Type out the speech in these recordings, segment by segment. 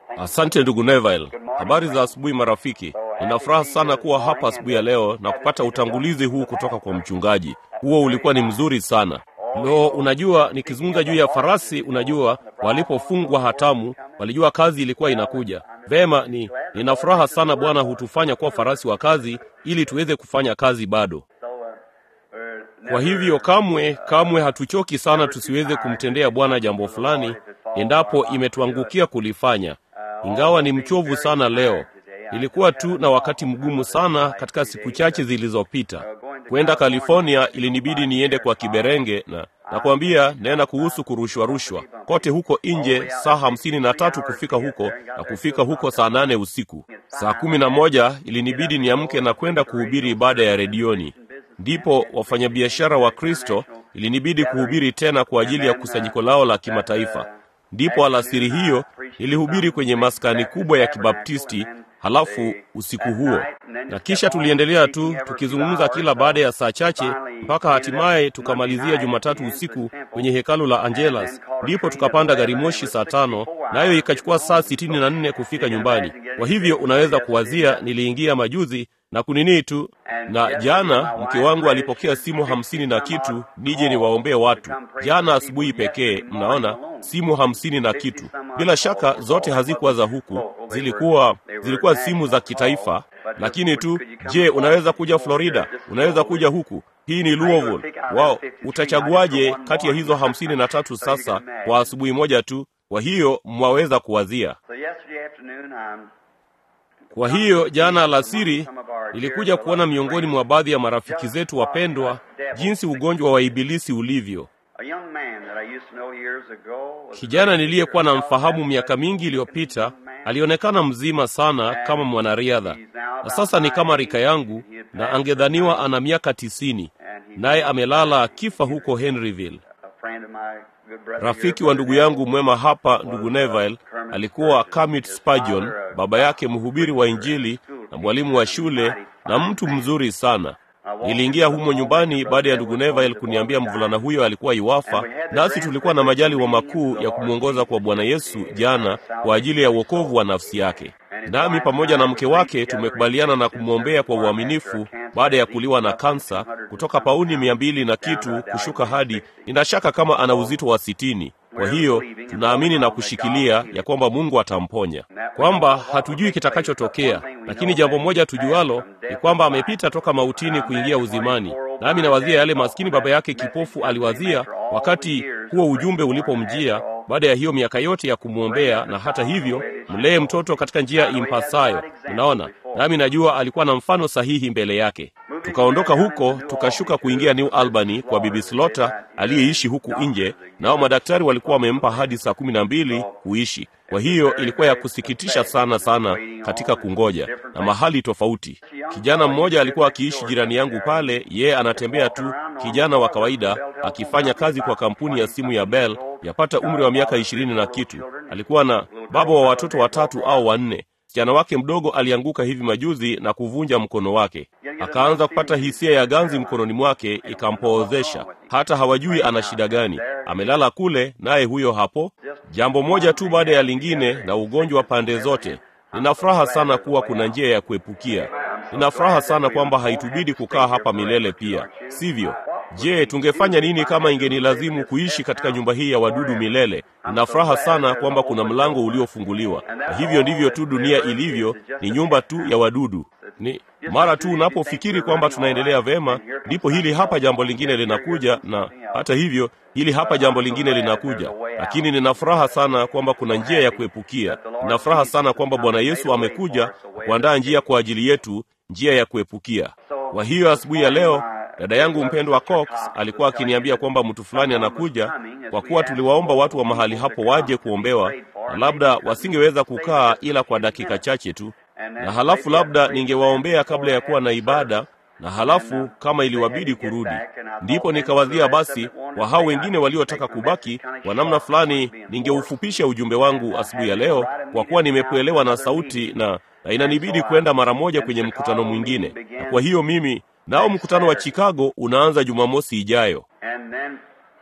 Asante ndugu Neville. Habari za asubuhi marafiki. Nina furaha sana kuwa hapa asubuhi ya leo na kupata utangulizi huu kutoka kwa mchungaji. Huo ulikuwa ni mzuri sana. Unajua nikizungumza juu ya farasi, unajua walipofungwa hatamu, walijua kazi ilikuwa inakuja. Vema, nina furaha sana Bwana hutufanya kuwa farasi wa kazi ili tuweze kufanya kazi bado. Kwa hivyo kamwe hatuchoki sana tusiweze kumtendea Bwana jambo fulani endapo imetuangukia kulifanya. Ingawa ni mchovu sana leo. Ilikuwa tu na wakati mgumu sana katika siku chache zilizopita. Kwenda California ilinibidi niende kwa kiberenge na nakwambia nena kuhusu rushwa kote huko nje, saa 53 kufika huko na kufika huko saa 8 usiku. Saa 11 ilinibidi niamke na kwenda kuhubiri ibada ya redioni. Ndipo wafanyabiashara wa Kristo ilinibidi kuhubiri tena kwa ajili ya kusanyiko lao la kimataifa. Ndipo alasiri hiyo nilihubiri kwenye maskani kubwa ya Kibaptisti. Halafu usiku huo na kisha tuliendelea tu tukizungumza kila baada ya saa chache mpaka hatimaye tukamalizia Jumatatu usiku kwenye hekalu la Angelas. Ndipo tukapanda gari moshi saa 5, nayo ikachukua saa 64 kufika nyumbani. Kwa hivyo unaweza kuwazia niliingia majuzi na kunini tu. Na jana mke wangu alipokea simu 50 na kitu nije niwaombee watu. Jana asubuhi pekee, mnaona, simu 50 na kitu. Bila shaka zote hazikuwa za huku, zilikuwa simu za kitaifa. Lakini tu, je, unaweza kuja Florida? Unaweza kuja huku? Hii ni Louisville. Wao, utachaguaje kati ya hizo 53 sasa kwa asubuhi moja tu? Kwa hiyo mwaweza kuwazia. Kwa hiyo jana alasiri ilikuja kuona miongoni mwa baadhi ya marafiki zetu wapendwa jinsi ugonjwa wa ibilisi ulivyo. Kijana niliyekuwa namfahamu miaka mingi iliyopita alionekana mzima sana kama mwanariadha. Na sasa ni kama rika yangu na angedhaniwa ana miaka 90. Naye amelala akifa huko Henryville. Rafiki wa ndugu yangu mwema hapa, ndugu Neville, alikuwa Kermit Spurgeon, baba yake mhubiri wa Injili na mwalimu wa shule na mtu mzuri sana. Niliingia humo nyumbani baada ya ndugu Neville kuniambia mvulana huyo alikuwa iwafa, nasi tulikuwa na majaliwa makuu ya kumuongoza kwa Bwana Yesu jana kwa ajili ya wokovu wa nafsi yake. Nami pamoja na mke wake tumekubaliana na kumwombea kwa uaminifu baada ya kuliwa na kansa kutoka pauni 200 na kitu kushuka hadi ninashaka kama ana uzito wa 60. Kwa hiyo tunaamini na kushikilia ya kwamba Mungu atamponya, kwamba hatujui kitakachotokea, lakini jambo moja tujualo ni kwamba amepita toka mautini kuingia uzimani. Nami nawazia yale maskini baba yake kipofu aliwazia wakati huo ujumbe ulipomjia baada ya hiyo miaka yote ya kumwombea, na hata hivyo mlee mtoto katika njia impasayo. Unaona, nami najua alikuwa na mfano sahihi mbele yake. Tukaondoka huko tukashuka kuingia New Albany kwa Bibi Slaughter aliyeishi huku nje, nao madaktari walikuwa wamempa hadi saa 12 kuishi. Kwa hiyo ilikuwa ya kusikitisha sana katika kungoja na mahali tofauti. Kijana mmoja alikuwa akiishi jirani yangu pale, yeye anatembea tu, kijana wa kawaida akifanya kazi kwa kampuni ya simu ya Bell, yapata umri wa miaka 20 na kitu. Alikuwa na baba wa watoto 3 au 4. Kijana wake mdogo alianguka hivi majuzi na kuvunja mkono wake. Akaanza kupata hisia ya ganzi mkononi mwake, ikampoozesha. Hata hawajui ana shida gani. Amelala kule naye huyo hapo. Jambo moja tu baada ya lingine na ugonjwa pande zote. Nina furaha sana kuwa kuna njia ya kuepukia. Nina furaha sana kwamba haitubidi kukaa hapa milele pia. Sivyo? Je, tungefanya nini kama ingenilazimu kuishi katika nyumba hii ya wadudu milele? Nina furaha sana kwamba kuna mlango uliofunguliwa. Na hivyo ndivyo tu dunia ilivyo, ni nyumba tu ya wadudu. Ni mara tu unapofikiri kwamba tunaendelea vema, ndipo hili hapa jambo lingine linakuja, na hata hivyo hili hapa jambo lingine linakuja. Lakini nina furaha sana kwamba kuna njia ya kuepukia. Nina furaha sana kwamba Bwana Yesu amekuja kuandaa njia kwa ajili yetu, njia ya kuepukia. Kwa hiyo asubuhi ya leo dada yangu mpendwa Cox alikuwa akiniambia kwamba mtu fulani anakuja, kwa kuwa tuliwaomba watu wa mahali hapo waje kuombewa, na labda wasingeweza kukaa ila kwa dakika chache tu, na halafu labda ningewaombea kabla ya kuwa na ibada, na halafu kama iliwabidi kurudi. Ndipo nikawazia basi kwa hao wengine waliotaka kubaki, kwa namna fulani ningeufupisha ujumbe wangu asubuhi ya leo, kwa kuwa nimepwelewa na sauti na inanibidi kwenda mara moja kwenye mkutano mwingine. Na kwa hiyo mimi nao mkutano wa Chicago unaanza Jumamosi ijayo.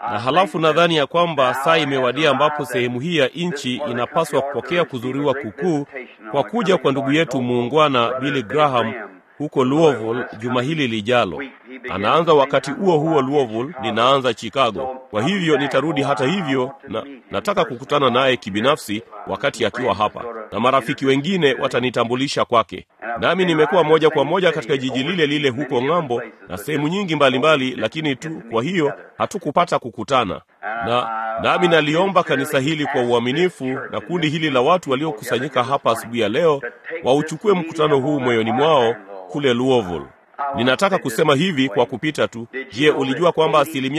Na halafu nadhani ya kwamba saa imewadia ambapo sehemu hii ya nchi inapaswa kupokea kuzuriwa kukuu kwa kuja kwa ndugu yetu muungwana Billy Graham huko Louisville juma hili lijalo. Anaanza wakati huo Louisville, ninaanza Chicago. Kwa hivyo nitarudi hata hivyo, na nataka kukutana naye kibinafsi wakati akiwa hapa, na marafiki wengine watanitambulisha kwake. Nami nimekuwa moja kwa moja katika jiji lile lile huko ng'ambo na sehemu nyingi mbalimbali, lakini tu kwa hiyo hatukupata kukutana. Nami naliomba kanisa hili kwa uaminifu na kundi hili la watu waliokusanyika hapa asubuhi ya leo wauchukue mkutano huu moyoni mwao kule Louisville. Ninataka kusema hivi kwa kupita tu. Je, ulijua kwamba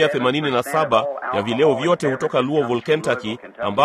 87% ya vileo vyote hutoka Louisville, Kentucky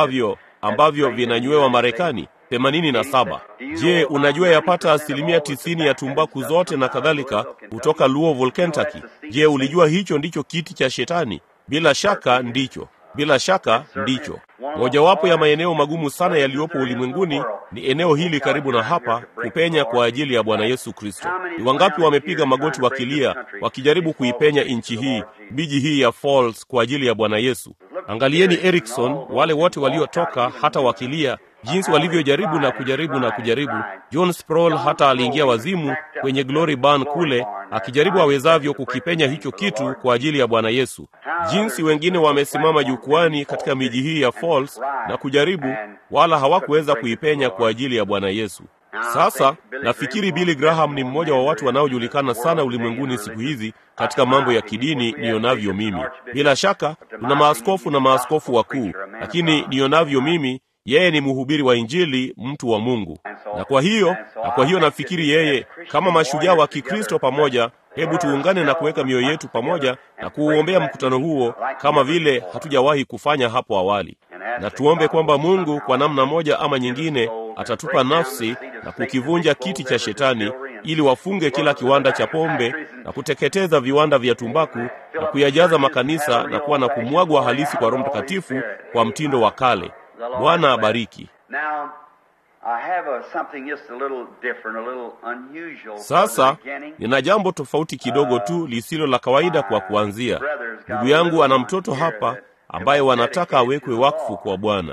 ambavyo vinanywewa Marekani? 87. Je, unajua yapata 90% ya tumbaku zote na kadhalika kutoka Louisville, Kentucky? Je, ulijua hicho ndicho kiti cha Shetani? Bila shaka ndicho. Bila shaka ndicho. Mojawapo ya maeneo magumu sana yaliyopo ulimwenguni ni eneo hili karibu na hapa, kupenya kwa ajili ya Bwana Yesu Kristo. Ni wangapi wamepiga magoti wakilia, wakijaribu kuipenya nchi hii, miji hii ya Falls kwa ajili ya Bwana Yesu? Angalieni Erickson, wale wote waliotoka hata wakilia, jinsi walivyojaribu na kujaribu. John Sproul hata aliingia wazimu kwenye Glory Barn kule, akijaribu awezavyo kukipenya hicho kitu kwa ajili ya Bwana Yesu. Jinsi wengine wamesimama jukwani katika miji hii ya Falls na kujaribu, wala hawakuweza kuipenya kwa ajili ya Bwana Yesu. Sasa nafikiri Billy Graham ni mmoja wa watu wanaojulikana sana ulimwenguni siku hizi katika mambo ya kidini nionavyo mimi. Bila shaka tuna maaskofu na maaskofu wakuu, lakini nionavyo mimi, yeye ni mhubiri wa Injili, mtu wa Mungu. Na kwa hiyo nafikiri yeye kama mashujaa wa Kikristo pamoja, hebu tuungane na kuweka mioyo yetu pamoja na kuuombea mkutano huo kama vile hatujawahi kufanya hapo awali. Na tuombe kwamba Mungu kwa namna moja ama nyingine atatupa nafsi na kukivunja kiti cha Shetani, ili wafunge kila kiwanda cha pombe na kuteketeza viwanda vya tumbaku na kuyajaza makanisa na kuwa na kumwagwa halisi kwa Roho Mtakatifu kwa mtindo wa kale. Bwana abariki. Sasa nina jambo tofauti kidogo tu lisilo la kawaida kwa kuanzia. Ndugu yangu ana mtoto hapa ambaye wanataka awekwe wakfu kwa Bwana.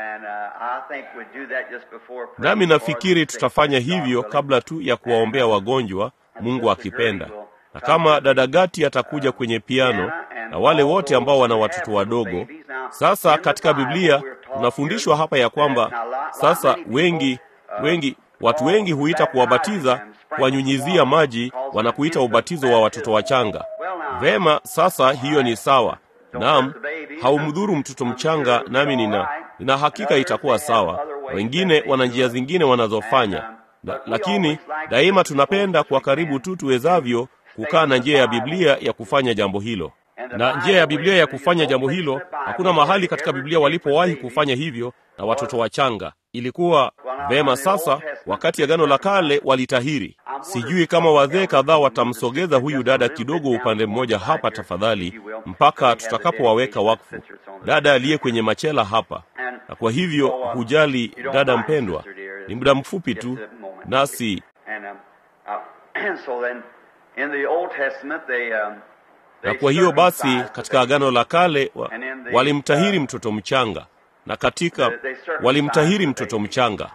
Nami nafikiri tutafanya hivyo kabla tu ya kuwaombea wagonjwa, Mungu akipenda. Na kama dada Gati atakuja kwenye piano na wale wote ambao wana watoto wadogo. Sasa katika Biblia tunafundishwa hapa ya kwamba sasa watu wengi huita kuwabatiza, kuwanyunyizia maji, wanakuita ubatizo wa watoto wachanga. Vema, sasa hiyo ni sawa. Naam, haumdhuru mtoto mchanga, nami nina hakika itakuwa sawa. Wengine wana njia zingine wanazofanya. Lakini daima tunapenda kwa karibu tu tuwezavyo kukaa na njia ya Biblia ya kufanya jambo hilo. Na njia ya Biblia ya kufanya jambo hilo, hakuna mahali katika Biblia walipowahi kufanya hivyo na watoto wachanga. Ilikuwa vema. Sasa wakati Agano la Kale walitahiri. Sijui kama wazee kadhaa watamsogeza huyu dada kidogo upande mmoja hapa tafadhali, mpaka tutakapowaweka wakfu. Dada aliye kwenye machela hapa. Na kwa hivyo hujali dada mpendwa, ni muda mfupi tu nasi. Na kwa hiyo basi katika Agano la Kale walimtahiri mtoto mchanga, na walimtahiri mtoto mchanga.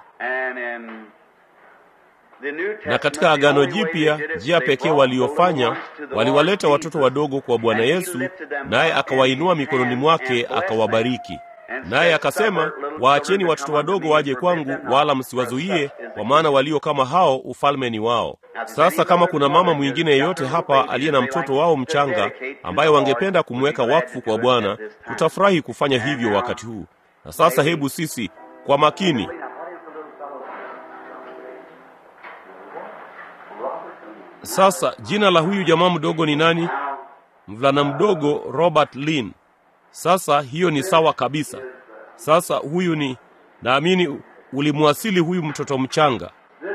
Na katika Agano Jipya, njia pekee waliofanya, waliwaleta watoto wadogo kwa Bwana Yesu, naye akawainua mikononi mwake akawabariki. Naye akasema, waacheni watoto wadogo waje kwangu, wala msiwazuie, kwa maana walio kama hao ufalme ni wao. Sasa kama kuna mama mwingine yeyote hapa aliye na mtoto wao mchanga ambaye wangependa kumweka wakfu kwa Bwana, tutafurahi kufanya hivyo wakati huu. Na sasa hebu sisi kwa makini. Sasa jina la huyu jamaa mdogo ni nani? Mvulana mdogo Robert Lynn. Sasa hiyo ni sawa kabisa. Sasa huyu ni, naamini ulimwasili huyu mtoto mchanga.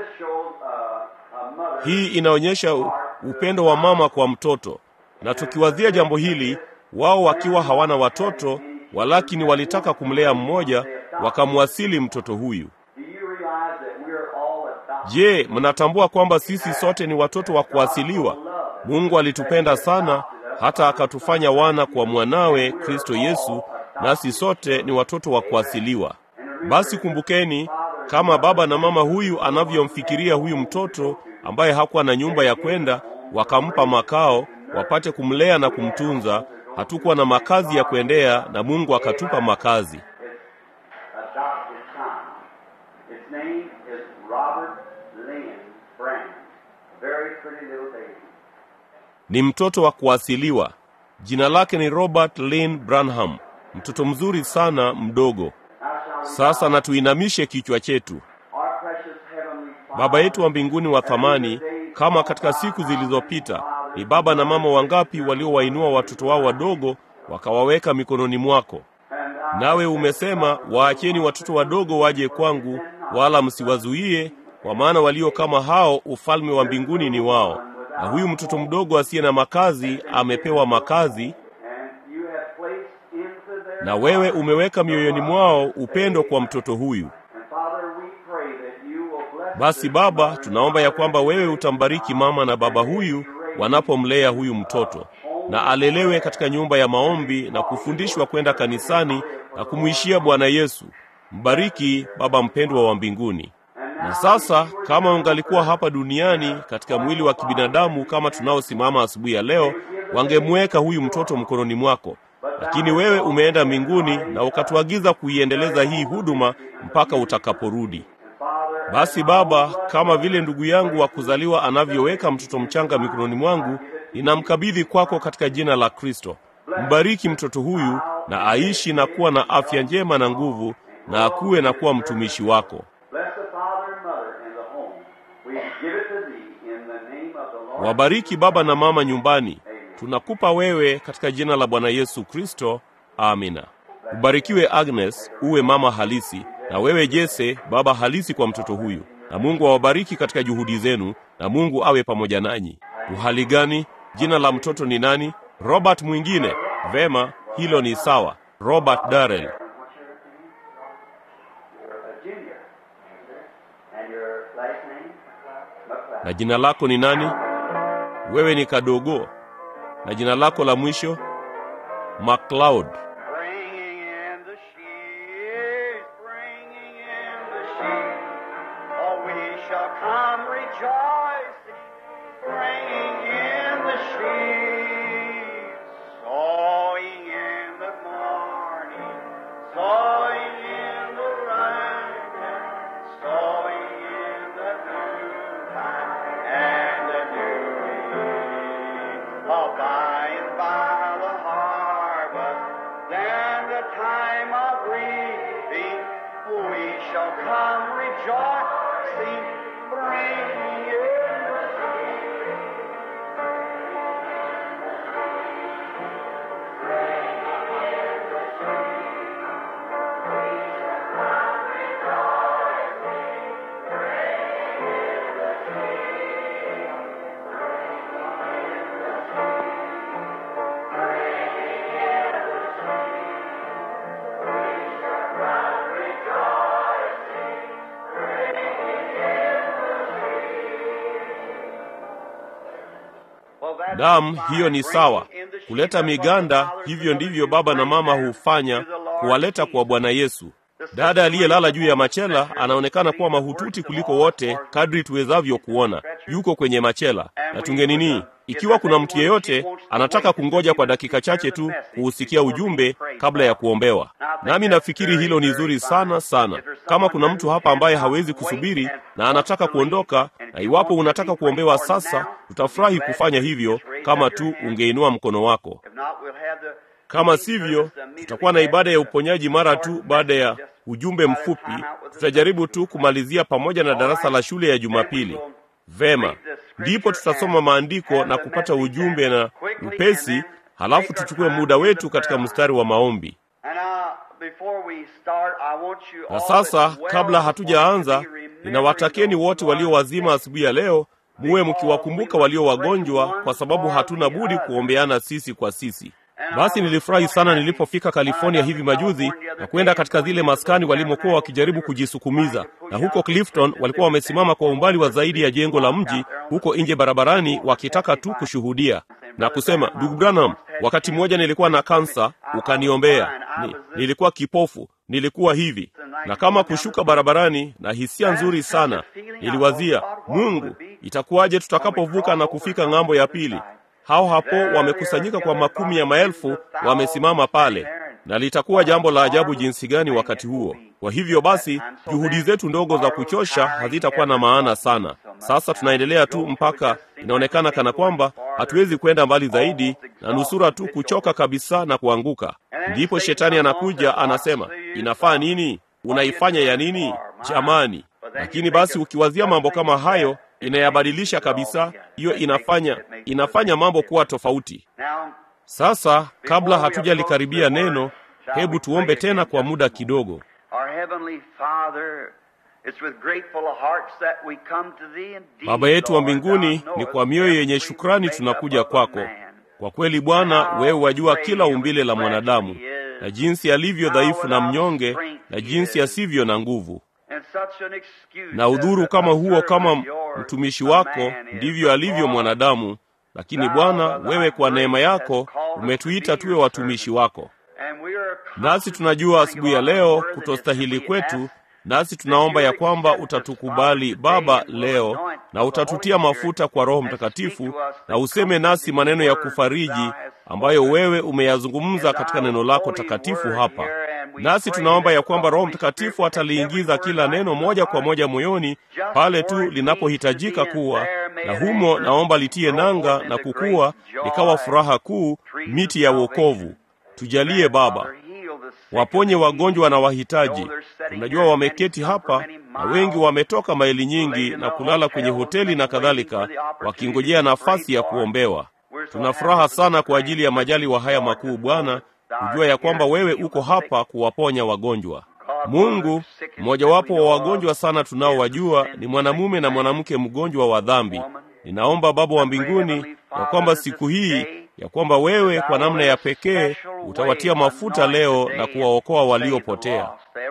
Hii inaonyesha upendo wa mama kwa mtoto. Na tukiwazia jambo hili, wao wakiwa hawana watoto, walakini walitaka kumlea mmoja, wakamwasili mtoto huyu. Je, mnatambua kwamba sisi sote ni watoto wa kuasiliwa? Mungu alitupenda sana hata akatufanya wana kwa mwanawe Kristo Yesu, nasi sote ni watoto wa kuasiliwa. Basi kumbukeni, kama baba na mama huyu anavyomfikiria huyu mtoto ambaye hakuwa na nyumba ya kwenda, wakampa makao wapate kumlea na kumtunza. Hatukuwa na makazi ya kuendea, na Mungu akatupa makazi. Ni mtoto wa kuasiliwa. Jina lake ni Robert Lynn Branham, mtoto mzuri sana mdogo. Sasa na tuinamishe kichwa chetu. Baba yetu wa mbinguni wa thamani, kama katika siku zilizopita, ni baba na mama wangapi waliowainua watoto wao wadogo wakawaweka mikononi mwako. Nawe umesema, waacheni watoto wadogo waje kwangu, wala msiwazuie, kwa maana walio kama hao ufalme wa mbinguni ni wao. Na huyu mtoto mdogo asiye na makazi amepewa makazi, na wewe umeweka mioyoni mwao upendo kwa mtoto huyu. Basi Baba, tunaomba ya kwamba wewe utambariki mama na baba huyu wanapomlea huyu mtoto, na alelewe katika nyumba ya maombi na kufundishwa kwenda kanisani na kumuishia Bwana Yesu. Mbariki Baba mpendwa wa mbinguni. Na sasa kama ungalikuwa hapa duniani katika mwili wa kibinadamu kama tunaosimama asubuhi ya leo, wangemweka huyu mtoto mkononi mwako. Lakini wewe umeenda mbinguni na ukatuagiza kuiendeleza hii huduma mpaka utakaporudi. Basi Baba, kama vile ndugu yangu wa kuzaliwa anavyoweka mtoto mchanga mikononi mwangu, ninamkabidhi kwako katika jina la Kristo. Mbariki mtoto huyu na aishi na kuwa na afya njema na nguvu, na akue na kuwa mtumishi wako. Wabariki baba na mama nyumbani. Tunakupa wewe katika jina la Bwana Yesu Kristo. Amina. Ubarikiwe Agnes, uwe mama halisi, na wewe Jesse, baba halisi kwa mtoto huyu. Na Mungu awabariki katika juhudi zenu, na Mungu awe pamoja nanyi. Uhali gani? Jina la mtoto ni nani? Robert mwingine? Vema, hilo ni sawa. Robert Darrell. Na jina lako ni nani? Wewe ni kadogo. Na jina lako la mwisho? MacLeod. Naam, hiyo ni sawa. Kuleta miganda, hivyo ndivyo baba na mama hufanya, kuwaleta kwa Bwana Yesu. Dada aliyelala juu ya machela anaonekana kuwa mahututi kuliko wote kadri tuwezavyo kuona. Yuko kwenye machela. Na tungenini, ikiwa kuna mtu yeyote anataka kungoja kwa dakika chache tu kuusikia ujumbe kabla ya kuombewa. Nami nafikiri hilo ni zuri sana sana. Kama kuna mtu hapa ambaye hawezi kusubiri na anataka kuondoka, na iwapo unataka kuombewa sasa, tutafurahi kufanya hivyo kama tu ungeinua mkono wako. Kama sivyo, tutakuwa na ibada ya uponyaji mara tu baada ya ujumbe mfupi. Tutajaribu tu kumalizia pamoja na darasa la shule ya Jumapili. Vema, ndipo tutasoma maandiko na kupata ujumbe na upesi, halafu tuchukue muda wetu katika mstari wa maombi. Na sasa, kabla hatujaanza, ninawatakeni wote walio wazima asubuhi ya leo, muwe mkiwakumbuka walio wagonjwa, kwa sababu hatuna budi kuombeana sisi kwa sisi. Basi nilifurahi sana nilipofika California hivi majuzi na kwenda katika zile maskani walimokuwa wakijaribu kujisukumiza, na huko Clifton walikuwa wamesimama kwa umbali wa zaidi ya jengo la mji huko nje barabarani, wakitaka tu kushuhudia na kusema, ndugu Branham, wakati mmoja nilikuwa na kansa, ukaniombea. Nilikuwa kipofu, nilikuwa hivi. Na kama kushuka barabarani na hisia nzuri sana, niliwazia, Mungu, itakuwaje tutakapovuka na kufika ng'ambo ya pili? Hao hapo wamekusanyika kwa makumi ya maelfu, wamesimama pale, na litakuwa jambo la ajabu jinsi gani wakati huo. Kwa hivyo basi, juhudi zetu ndogo za kuchosha hazitakuwa na maana sana. Sasa tunaendelea tu mpaka inaonekana kana kwamba hatuwezi kwenda mbali zaidi, na nusura tu kuchoka kabisa na kuanguka. Ndipo shetani anakuja, anasema, inafaa nini? Unaifanya ya nini? Jamani. Lakini basi ukiwazia mambo kama hayo, inayabadilisha kabisa. Hiyo inafanya mambo kuwa tofauti. Sasa kabla hatujalikaribia neno, hebu tuombe tena kwa muda kidogo. Baba yetu wa mbinguni, ni kwa mioyo yenye shukrani tunakuja kwako. Kwa kweli Bwana, wewe wajua kila umbile la mwanadamu, na jinsi alivyo dhaifu na mnyonge, na jinsi asivyo na nguvu. Na udhuru kama huo, kama mtumishi wako, ndivyo alivyo mwanadamu. Lakini Bwana, wewe kwa neema yako umetuita tuwe watumishi wako. Nasi tunajua asubuhi ya leo kutostahili kwetu, nasi tunaomba ya kwamba utatukubali Baba leo, na utatutia mafuta kwa Roho Mtakatifu, na useme nasi maneno ya kufariji ambayo wewe umeyazungumza katika neno lako takatifu hapa. Nasi tunaomba ya kwamba Roho Mtakatifu ataliingiza kila neno moja kwa moja moyoni pale tu linapohitajika kuwa, na humo naomba litie nanga na kukua, likawa furaha kuu, miti ya wokovu. Tujalie Baba, waponye wagonjwa na wahitaji. Tunajua wameketi hapa na wengi wametoka maili nyingi na kulala kwenye hoteli na kadhalika, wakingojea nafasi ya kuombewa. Tuna furaha sana kwa ajili ya majaliwa haya makuu Bwana, kujua ya kwamba wewe uko hapa kuwaponya wagonjwa. Mungu, mmojawapo wa wagonjwa sana tunaowajua ni mwanamume na mwanamke mgonjwa wa dhambi. Ninaomba Baba wa mbinguni ya kwamba siku hii, ya kwamba wewe kwa namna ya pekee utawatia mafuta leo na kuwaokoa waliopotea.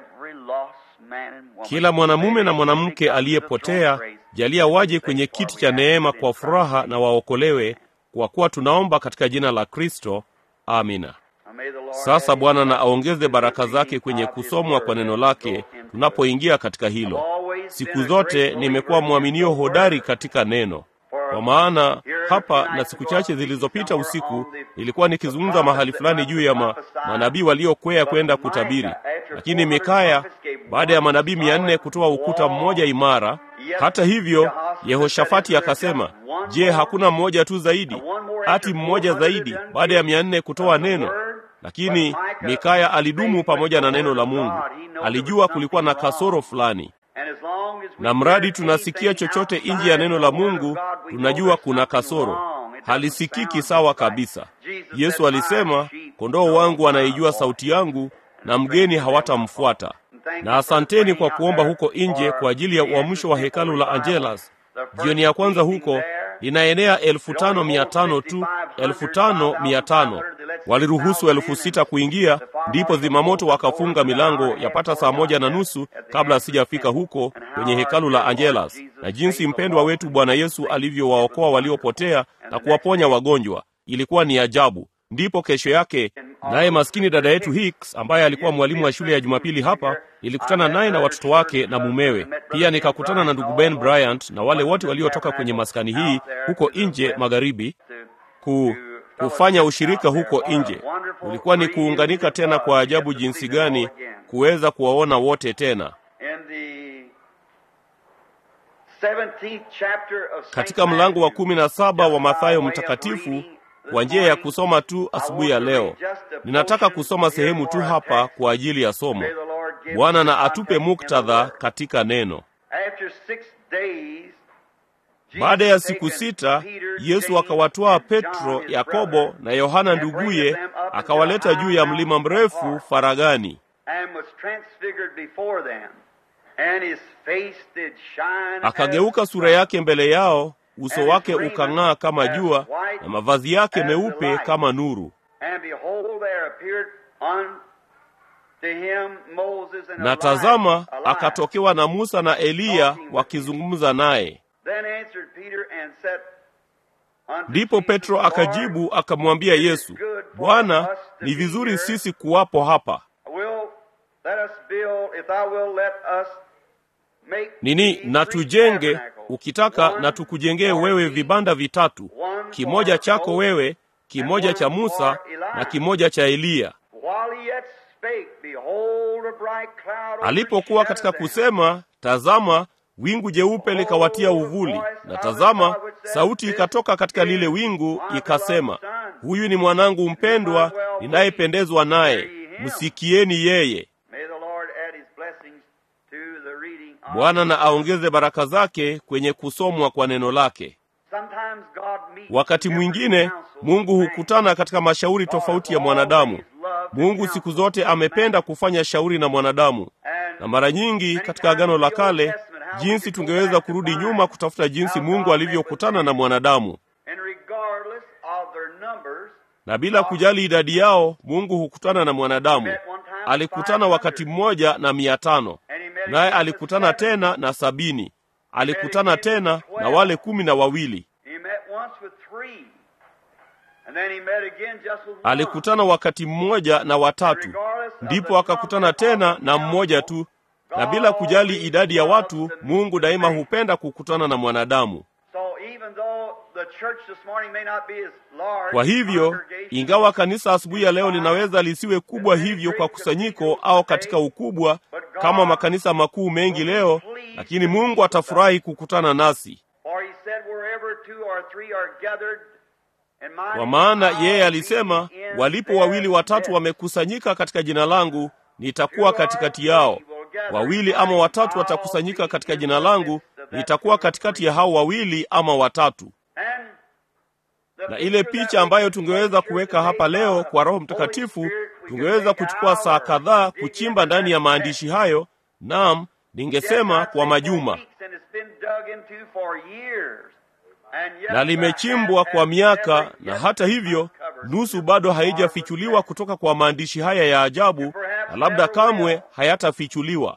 Kila mwanamume na mwanamke aliyepotea, jalia waje kwenye kiti cha neema kwa furaha na waokolewe, kwa kuwa tunaomba katika jina la Kristo. Amina. Sasa Bwana na aongeze baraka zake kwenye kusomwa kwa neno lake tunapoingia katika hilo. Siku zote nimekuwa mwaminio hodari katika neno. Kwa maana hapa na siku chache zilizopita usiku nilikuwa nikizungumza mahali fulani juu ya manabii waliokwea kwenda kutabiri. Lakini Mikaya, baada ya manabii 400 kutoa ukuta mmoja imara, hata hivyo Yehoshafati akasema, je, hakuna mmoja tu zaidi? Ati mmoja zaidi baada ya 400 kutoa neno? Lakini Mikaya alidumu pamoja na neno la Mungu. Alijua kulikuwa na kasoro fulani. Na mradi tunasikia chochote nje ya neno la Mungu, tunajua kuna kasoro. Halisikiki sawa kabisa. Yesu alisema, kondoo wangu anaijua sauti yangu, na mgeni hawatamfuata. Na asanteni kwa kuomba huko nje kwa ajili ya uamsho wa hekalu la Angelas. Jioni ya kwanza huko linaenea 5,500 tu, 5,500. Waliruhusu 6,000 kuingia, ndipo zimamoto wakafunga milango yapata 1:30 kabla sijafika huko kwenye hekalu la Angelas. Na jinsi mpendwa wetu Bwana Yesu alivyowaokoa waliopotea na kuwaponya wagonjwa, ilikuwa ni ajabu. Ndipo kesho yake, naye maskini dada yetu Hicks ambaye alikuwa mwalimu wa shule ya Jumapili hapa, nilikutana naye na watoto wake na mumewe. Pia nikakutana na ndugu Ben Bryant na wale wote waliotoka kwenye maskani hii huko nje magharibi kufanya ushirika huko nje. Ulikuwa ni kuunganika tena kwa ajabu jinsi gani kuweza kuwaona wote tena. Katika mlango wa 17 wa Mathayo mtakatifu, kwa njia ya kusoma tu asubuhi ya leo, ninataka kusoma sehemu tu hapa kwa ajili ya somo. Bwana na atupe muktadha katika neno. Baada ya siku 6, Yesu akawatwaa Petro, Yakobo na Yohana nduguye, akawaleta juu ya mlima mrefu faragani. Akageuka sura yake mbele yao, uso wake ukang'aa kama jua, na mavazi yake meupe kama nuru. Na tazama, akatokewa na Musa na Eliya wakizungumza naye. Ndipo Petro akajibu akamwambia Yesu, Bwana, ni vizuri sisi kuwapo hapa. Nini, na tujenge, ukitaka na tukujengee wewe vibanda vitatu, kimoja chako wewe, kimoja cha Musa na kimoja cha Eliya. Alipokuwa katika kusema, tazama, wingu jeupe likawatia uvuli, na tazama, sauti ikatoka katika lile wingu ikasema, huyu ni mwanangu mpendwa, ninayependezwa naye, msikieni yeye. Bwana na aongeze baraka zake kwenye kusomwa kwa neno lake. Wakati mwingine Mungu hukutana katika mashauri tofauti ya mwanadamu. Mungu siku zote amependa kufanya shauri na mwanadamu. Na mara nyingi katika Agano la Kale, jinsi tungeweza kurudi nyuma kutafuta jinsi Mungu alivyokutana na mwanadamu. Na bila kujali idadi yao, Mungu hukutana na mwanadamu. Alikutana wakati mmoja na 500, naye alikutana tena na 70, alikutana tena na wale 12. Alikutana wakati mmoja na 3, ndipo akakutana tena na 1 tu. Na bila kujali idadi ya watu, Mungu daima hupenda kukutana na mwanadamu. Kwa hivyo, ingawa kanisa asubuhi ya leo linaweza lisiwe kubwa hivyo kwa kusanyiko au katika ukubwa kama makanisa makuu mengi leo, lakini Mungu atafurahi kukutana nasi. Kwa maana yeye alisema, walipo 2 au 3 wamekusanyika katika jina langu, nitakuwa katikati yao. 2 ama 3 watakusanyika katika jina langu, nitakuwa katikati ya hao 2 ama 3. Na ile picha ambayo tungeweza kuweka hapa leo kwa Roho Mtakatifu, tungeweza kuchukua saa kadhaa kuchimba ndani ya maandishi hayo, naam, ningesema kwa majuma. Na limechimbwa kwa miaka, na hata hivyo nusu bado haijafichuliwa kutoka kwa maandishi haya ya ajabu, na labda kamwe hayatafichuliwa.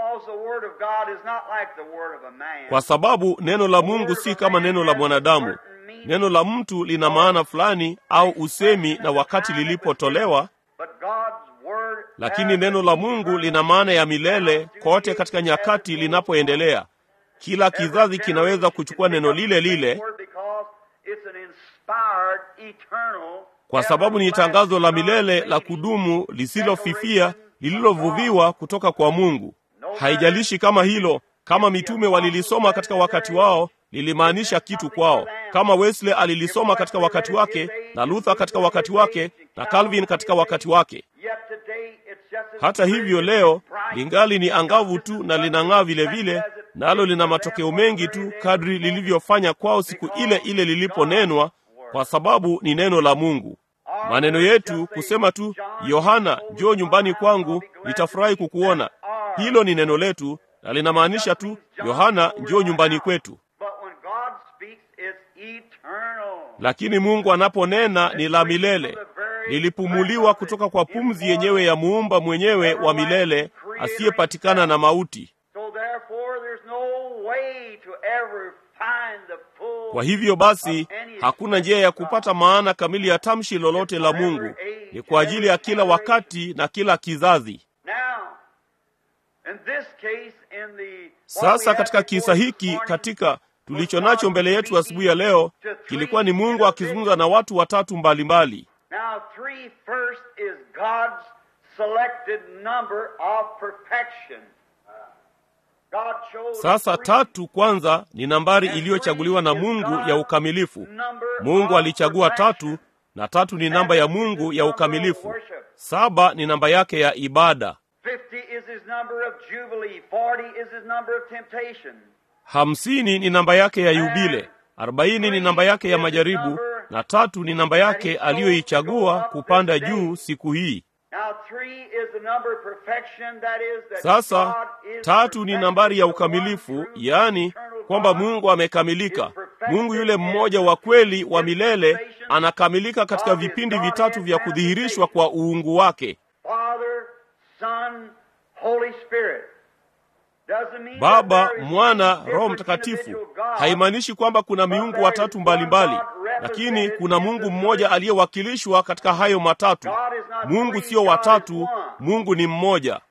Kwa sababu neno la Mungu si kama neno la mwanadamu. Neno la mtu lina maana fulani au usemi na wakati lilipotolewa, lakini neno la Mungu lina maana ya milele kote katika nyakati linapoendelea. Kila kizazi kinaweza kuchukua neno lile lile, kwa sababu ni tangazo la milele la kudumu lisilofifia, lililovuviwa kutoka kwa Mungu. Haijalishi kama mitume walilisoma katika wakati wao, lilimaanisha kitu kwao. Kama Wesley alilisoma katika wakati wake, na Luther katika wakati wake, na Calvin katika wakati wake. Hata hivyo leo lingali ni angavu tu na linang'aa vile vile, nalo lina matokeo mengi tu kadri lilivyofanya kwao siku ile ile liliponenwa, kwa sababu ni neno la Mungu. Maneno yetu kusema tu, Yohana, njoo nyumbani kwangu, nitafurahi kukuona. Hilo ni neno letu, na linamaanisha tu, Yohana, njoo nyumbani kwetu. Lakini Mungu anaponena ni la milele, lilipumuliwa kutoka kwa pumzi yenyewe ya muumba mwenyewe wa milele, asiyepatikana na mauti. Kwa hivyo basi, hakuna njia ya kupata maana kamili ya tamshi lolote la Mungu. Ni kwa ajili ya kila wakati na kila kizazi. Sasa katika kisa hiki, katika tulicho nacho mbele yetu asubuhi ya leo, kilikuwa ni Mungu akizungumza na watu 3 mbalimbali. Sasa 3 kwanza ni nambari iliyochaguliwa na Mungu ya ukamilifu. Mungu alichagua 3, na 3 ni namba ya Mungu ya ukamilifu. 7 ni namba yake ya ibada. 50 ni namba yake ya yubile. 40 ni namba yake ya majaribu, na 3 ni namba yake aliyoichagua kupanda juu siku hii. Sasa 3 ni nambari ya ukamilifu, yaani kwamba Mungu amekamilika. Mungu yule mmoja wa kweli wa milele anakamilika katika vipindi vitatu vya kudhihirishwa kwa uungu wake: Baba, Mwana, Roho Mtakatifu. Haimaanishi kwamba kuna miungu watatu mbalimbali, lakini kuna Mungu mmoja aliyewakilishwa katika hayo matatu. Mungu sio watatu, Mungu ni mmoja.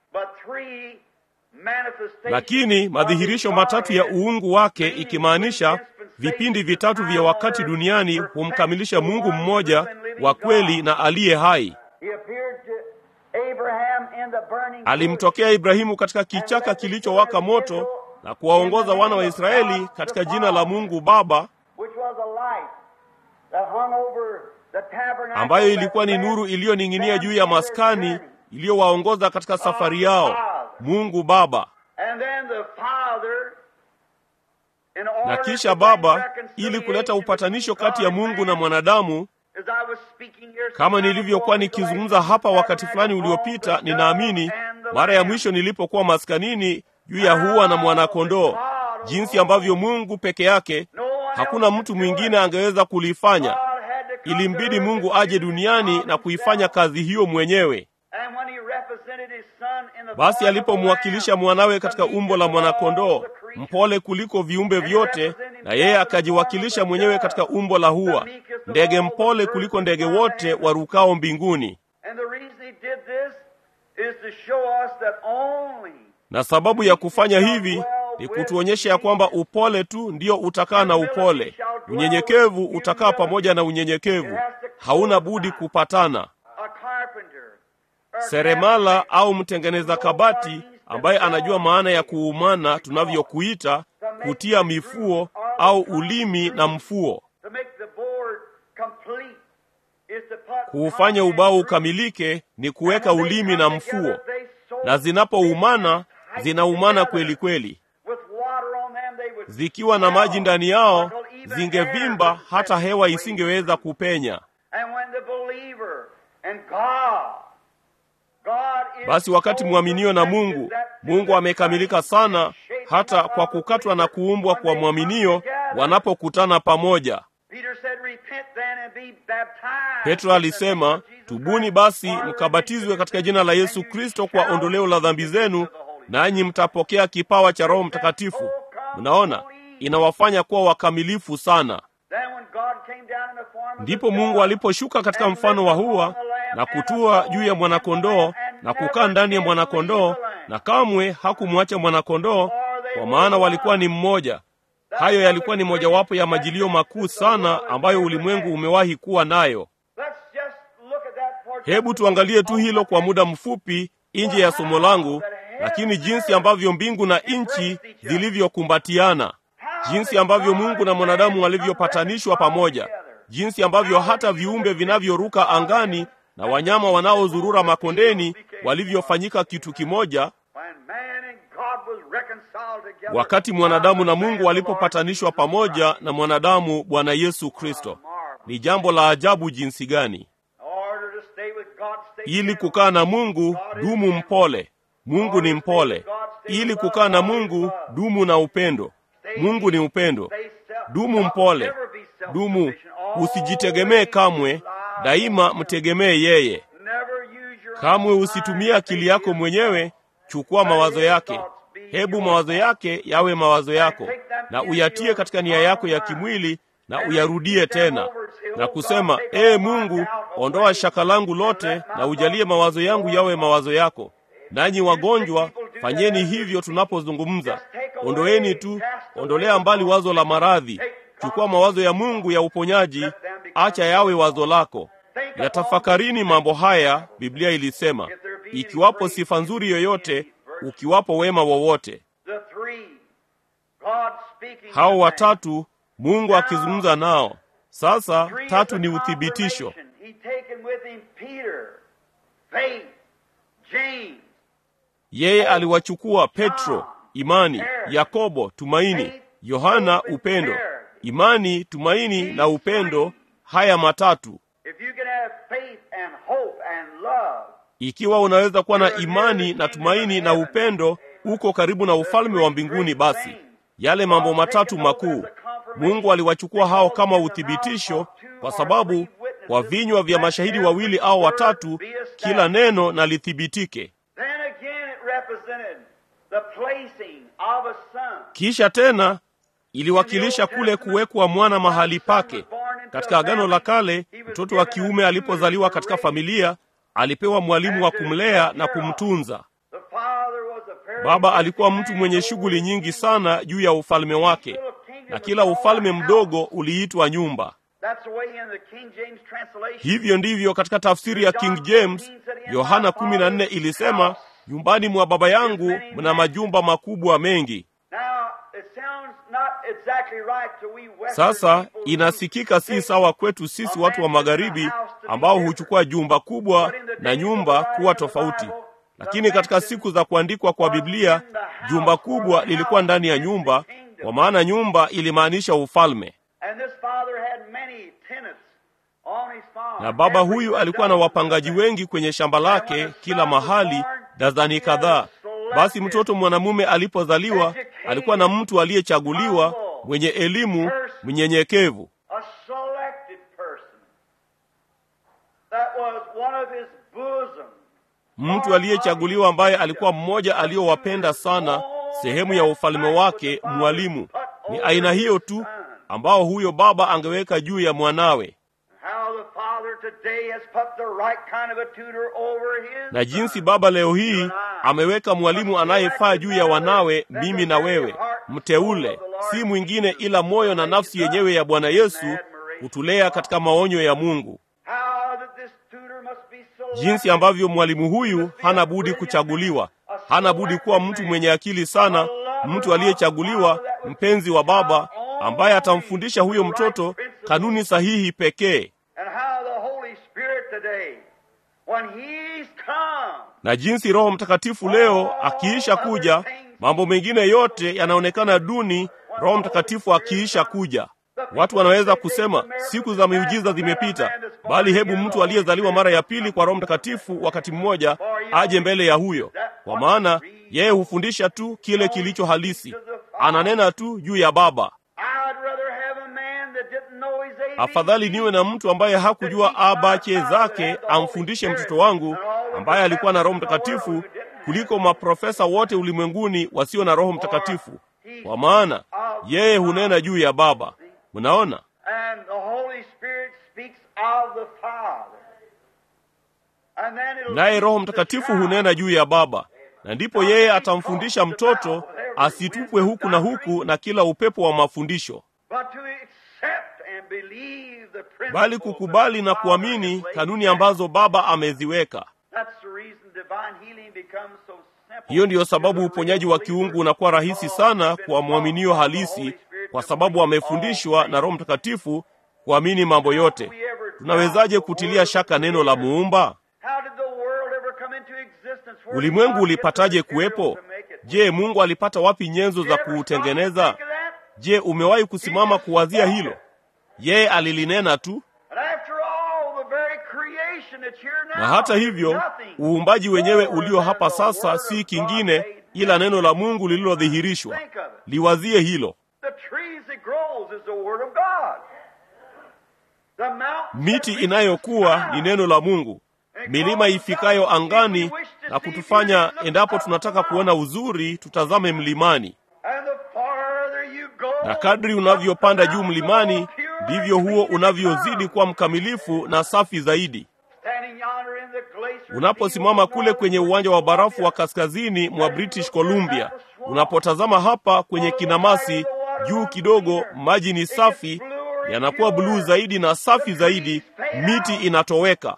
Lakini madhihirisho matatu ya uungu wake, ikimaanisha vipindi vitatu vya wakati duniani, humkamilisha Mungu mmoja wa kweli na aliye hai. Alimtokea Ibrahimu katika kichaka kilichowaka moto na kuwaongoza wana wa Israeli katika jina la Mungu Baba, ambayo ilikuwa ni nuru iliyoning'inia juu ya maskani iliyowaongoza katika safari yao. Mungu Baba. Na kisha Baba, ili kuleta upatanisho kati ya Mungu na mwanadamu. Kama nilivyokuwa nikizungumza hapa wakati fulani uliopita, ninaamini mara ya mwisho nilipokuwa maskanini, juu ya hua na mwanakondoo, jinsi ambavyo Mungu peke yake, hakuna mtu mwingine angeweza kulifanya. Ilimbidi Mungu aje duniani na kuifanya kazi hiyo mwenyewe. Basi alipomwakilisha mwanawe katika umbo la mwanakondoo, mpole kuliko viumbe vyote, na yeye akajiwakilisha mwenyewe katika umbo la hua, ndege mpole kuliko ndege wote warukao mbinguni. Na sababu ya kufanya hivi ni kutuonyesha ya kwamba upole tu ndio utakaa na upole, unyenyekevu utakaa pamoja na unyenyekevu. Hauna budi kupatana. Seremala au mtengeneza kabati ambaye anajua maana ya kuumana, tunavyokuita kutia mifuo au ulimi na mfuo. Kuufanya ubao ukamilike ni kuweka ulimi na mfuo, na zinapoumana zinaumana kweli kweli. Zikiwa na maji ndani yao zingevimba, hata hewa isingeweza kupenya. Basi wakati mwaminio na Mungu amekamilika sana, hata kwa kukatwa na kuumbwa kwa mwaminio wanapokutana pamoja. Petro alisema, tubuni basi mkabatizwe katika jina la Yesu Kristo kwa ondoleo la dhambi zenu, nanyi mtapokea kipawa cha Roho Mtakatifu. Mnaona, inawafanya kuwa wakamilifu sana. Ndipo Mungu aliposhuka katika mfano wa hua na kutua juu ya mwanakondoo na kukaa ndani ya mwanakondoo, na kamwe hakumwacha mwanakondoo, kwa maana walikuwa ni mmoja. Hayo yalikuwa ni mojawapo ya majilio makuu sana ambayo ulimwengu umewahi kuwa nayo. Hebu tuangalie tu hilo kwa muda mfupi nje ya somo langu, lakini jinsi ambavyo mbingu na nchi zilivyokumbatiana, jinsi ambavyo Mungu na mwanadamu walivyopatanishwa pamoja, jinsi ambavyo hata viumbe vinavyoruka angani na wanyama wanaozurura makondeni walivyofanyika kitu kimoja, wakati mwanadamu na Mungu walipopatanishwa pamoja na mwanadamu Bwana Yesu Kristo. Ni jambo la ajabu jinsi gani! Ili kukaa na Mungu, dumu mpole. Mungu ni mpole. Ili kukaa na Mungu, dumu na upendo. Mungu ni upendo. Dumu mpole. Dumu, usijitegemee kamwe, daima mtegemee yeye. Kamwe usitumie akili yako mwenyewe, chukua mawazo yake. Hebu mawazo yake yawe mawazo yako, na uyatie katika nia yako ya kimwili, na uyarudie tena na kusema, Mungu, ondoa shaka langu lote na ujalie mawazo yangu yawe mawazo yako. Nanyi wagonjwa, fanyeni hivyo tunapozungumza. Ondoeni tu, ondolea mbali wazo la maradhi. Chukua mawazo ya Mungu ya uponyaji, acha yawe wazo lako. Yatafakarini mambo haya, Biblia ilisema, ikiwapo sifa nzuri yoyote, ukiwapo wema wowote. Hao watatu, Mungu akizungumza nao. Sasa tatu ni uthibitisho. Yeye aliwachukua Petro, imani; Yakobo, tumaini; Yohana, upendo. Imani, tumaini na upendo, haya matatu. Ikiwa unaweza kuwa na imani na tumaini na upendo, uko karibu na ufalme wa mbinguni. Basi yale mambo matatu makuu, Mungu aliwachukua hao kama uthibitisho kwa sababu kwa vinywa vya mashahidi wawili au watatu kila neno na lithibitike. Kisha tena iliwakilisha kule kuwekwa mwana mahali pake. Katika Agano la Kale, mtoto wa kiume alipozaliwa katika familia, alipewa mwalimu wa kumlea na kumtunza. Baba alikuwa mtu mwenye shughuli nyingi sana juu ya ufalme wake, na kila ufalme mdogo uliitwa nyumba. Hivyo ndivyo katika tafsiri ya King James, Yohana 14 ilisema, nyumbani mwa Baba yangu mna majumba makubwa mengi. Sasa inasikika si sawa kwetu sisi watu wa magharibi ambao huchukua jumba kubwa na nyumba kuwa tofauti. Lakini katika siku za kuandikwa kwa Biblia, jumba kubwa lilikuwa ndani ya nyumba, kwa maana nyumba ilimaanisha ufalme. Na baba huyu alikuwa na wapangaji wengi kwenye shamba lake kila mahali, dazani kadhaa. Basi mtoto mwanamume alipozaliwa, alikuwa na mtu aliyechaguliwa, mwenye elimu, mnyenyekevu. Mtu aliyechaguliwa ambaye alikuwa mmoja aliyowapenda sana, sehemu ya ufalme wake, mwalimu. Ni aina hiyo tu ambao huyo baba angeweka juu ya mwanawe. Na jinsi baba leo hii ameweka mwalimu anayefaa juu ya wanawe, mimi na wewe, mteule, si mwingine ila moyo na nafsi yenyewe ya Bwana Yesu, kutulea katika maonyo ya Mungu. Jinsi ambavyo mwalimu huyu hana budi kuchaguliwa, hana budi kuwa mtu mwenye akili sana, mtu aliyechaguliwa, mpenzi wa baba, ambaye atamfundisha huyo mtoto kanuni sahihi pekee. Na jinsi Roho Mtakatifu leo akiisha kuja, mambo mengine yote yanaonekana duni. Roho Mtakatifu akiisha kuja, watu wanaweza kusema siku za miujiza zimepita, bali hebu mtu aliyezaliwa mara ya pili kwa Roho Mtakatifu wakati mmoja aje mbele ya huyo, kwa maana yeye hufundisha tu kile kilicho halisi, ananena tu juu ya Baba. Afadhali niwe na mtu ambaye hakujua abache zake amfundishe mtoto wangu ambaye alikuwa na Roho Mtakatifu, kuliko maprofesa wote ulimwenguni wasio na Roho Mtakatifu, kwa maana yeye hunena juu ya Baba. Mnaona? Naye Roho Mtakatifu hunena juu ya Baba, na ndipo yeye atamfundisha mtoto asitupwe huku na huku na kila upepo wa mafundisho, bali kukubali na kuamini kanuni ambazo Baba ameziweka. Hiyo ndiyo sababu uponyaji wa kiungu unakuwa rahisi sana kwa mwaminio halisi, kwa sababu amefundishwa na Roho Mtakatifu kuamini mambo yote. Tunawezaje kutilia shaka neno la Muumba? Ulimwengu ulipataje kuwepo? Je, Mungu alipata wapi nyenzo za kuutengeneza? Je, umewahi kusimama kuwazia hilo? Yeye alilinena tu. Na hata hivyo, uumbaji wenyewe ulio hapa sasa si kingine ila neno la Mungu lililodhihirishwa. Liwazie hilo. Miti inayokuwa ni neno la Mungu. Milima ifikayo angani na kutufanya, endapo tunataka kuona uzuri, tutazame mlimani. Na kadri unavyopanda juu mlimani, ndivyo huo unavyozidi kuwa mkamilifu na safi zaidi. Unaposimama kule kwenye uwanja wa barafu wa kaskazini mwa British Columbia, unapotazama hapa kwenye kinamasi juu kidogo, maji ni safi, yanakuwa bluu zaidi na safi zaidi, miti inatoweka.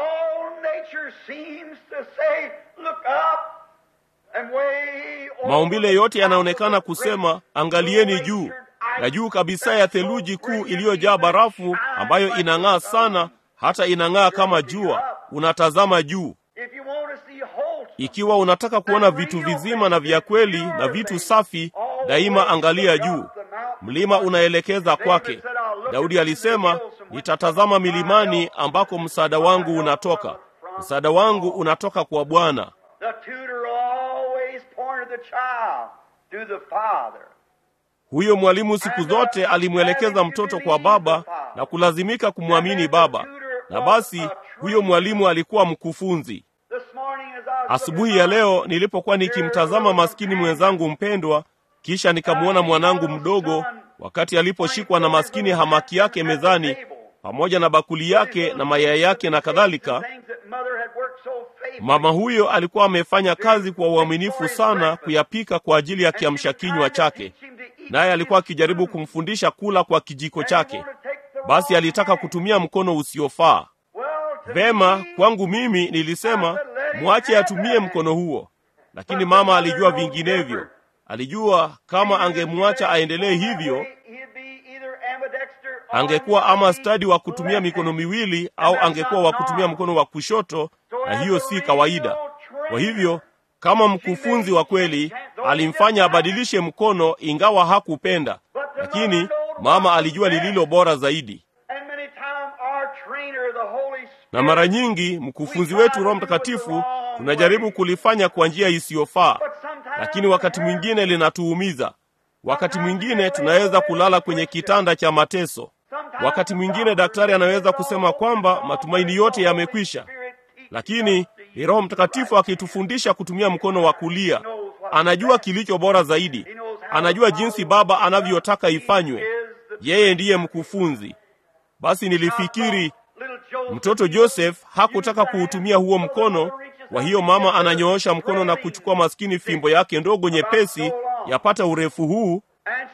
Maumbile yote yanaonekana kusema, angalieni juu, na juu kabisa ya theluji kuu iliyojaa barafu ambayo inang'aa sana, hata inang'aa kama jua. Unatazama juu. Ikiwa unataka kuona vitu vizima na vya kweli na vitu safi, daima angalia juu. Mlima unaelekeza kwake. Daudi alisema, nitatazama milimani ambako msaada wangu unatoka. Msaada wangu unatoka kwa Bwana. Huyo mwalimu siku zote alimwelekeza mtoto kwa Baba, na kulazimika kumwamini Baba. Na basi huyo mwalimu alikuwa mkufunzi. Asubuhi ya leo nilipokuwa nikimtazama maskini mwenzangu mpendwa, kisha nikamwona mwanangu mdogo wakati aliposhikwa na maskini hamaki yake mezani pamoja na bakuli yake na mayai yake na kadhalika. Mama huyo alikuwa amefanya kazi kwa uaminifu sana kuyapika kwa ajili ya kiamsha kinywa chake, naye alikuwa akijaribu kumfundisha kula kwa kijiko chake. Basi alitaka kutumia mkono usiofaa. Vema, kwangu mimi nilisema mwache atumie mkono huo, lakini mama alijua vinginevyo. Alijua kama angemwacha aendelee hivyo, angekuwa ama stadi wa kutumia mikono miwili au angekuwa wa kutumia mkono wa kushoto, na hiyo si kawaida. Kwa hivyo kama mkufunzi wa kweli alimfanya abadilishe mkono, ingawa hakupenda, lakini mama alijua lililo bora zaidi. Na mara nyingi mkufunzi wetu Roho Mtakatifu tunajaribu kulifanya kwa njia isiyofaa, lakini wakati mwingine linatuumiza. Wakati mwingine tunaweza kulala kwenye kitanda cha mateso. Wakati mwingine daktari anaweza kusema kwamba matumaini yote yamekwisha, lakini ni Roho Mtakatifu akitufundisha kutumia mkono wa kulia. Anajua kilicho bora zaidi. Anajua jinsi Baba anavyotaka ifanywe. Yeye ndiye mkufunzi. Basi nilifikiri mtoto Joseph hakutaka kuutumia huo mkono, kwa hiyo mama ananyoosha mkono na kuchukua maskini fimbo yake ndogo nyepesi yapata urefu huu,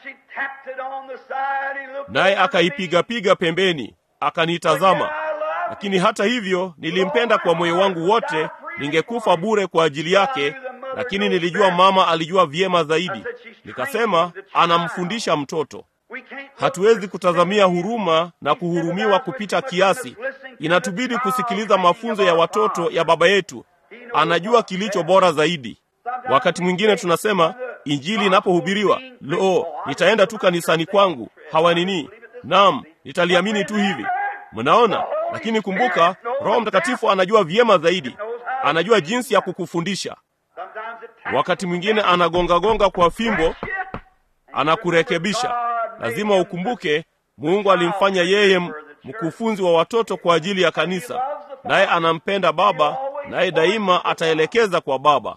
naye akaipiga pembeni, akanitazama. Lakini hata hivyo nilimpenda kwa moyo wangu wote, ningekufa bure kwa ajili yake, lakini nilijua mama alijua vyema zaidi. Nikasema anamfundisha mtoto. Hatuwezi kutazamia huruma na kuhurumiwa kupita kiasi. Inatubidi kusikiliza mafunzo ya watoto ya baba yetu. Anajua kilicho bora zaidi. Wakati mwingine tunasema injili inapohubiriwa, nitaenda tu kanisani kwangu, hawanini. Naam, nitaliamini tu hivi. Mnaona? Lakini kumbuka, Roho Mtakatifu anajua vyema zaidi. Anajua jinsi ya kukufundisha. Wakati mwingine anagonga kwa fimbo, anakurekebisha. Lazima ukumbuke, Mungu alimfanya yeye mkufunzi wa watoto kwa ajili ya kanisa. Naye anampenda Baba, naye daima ataelekeza kwa Baba.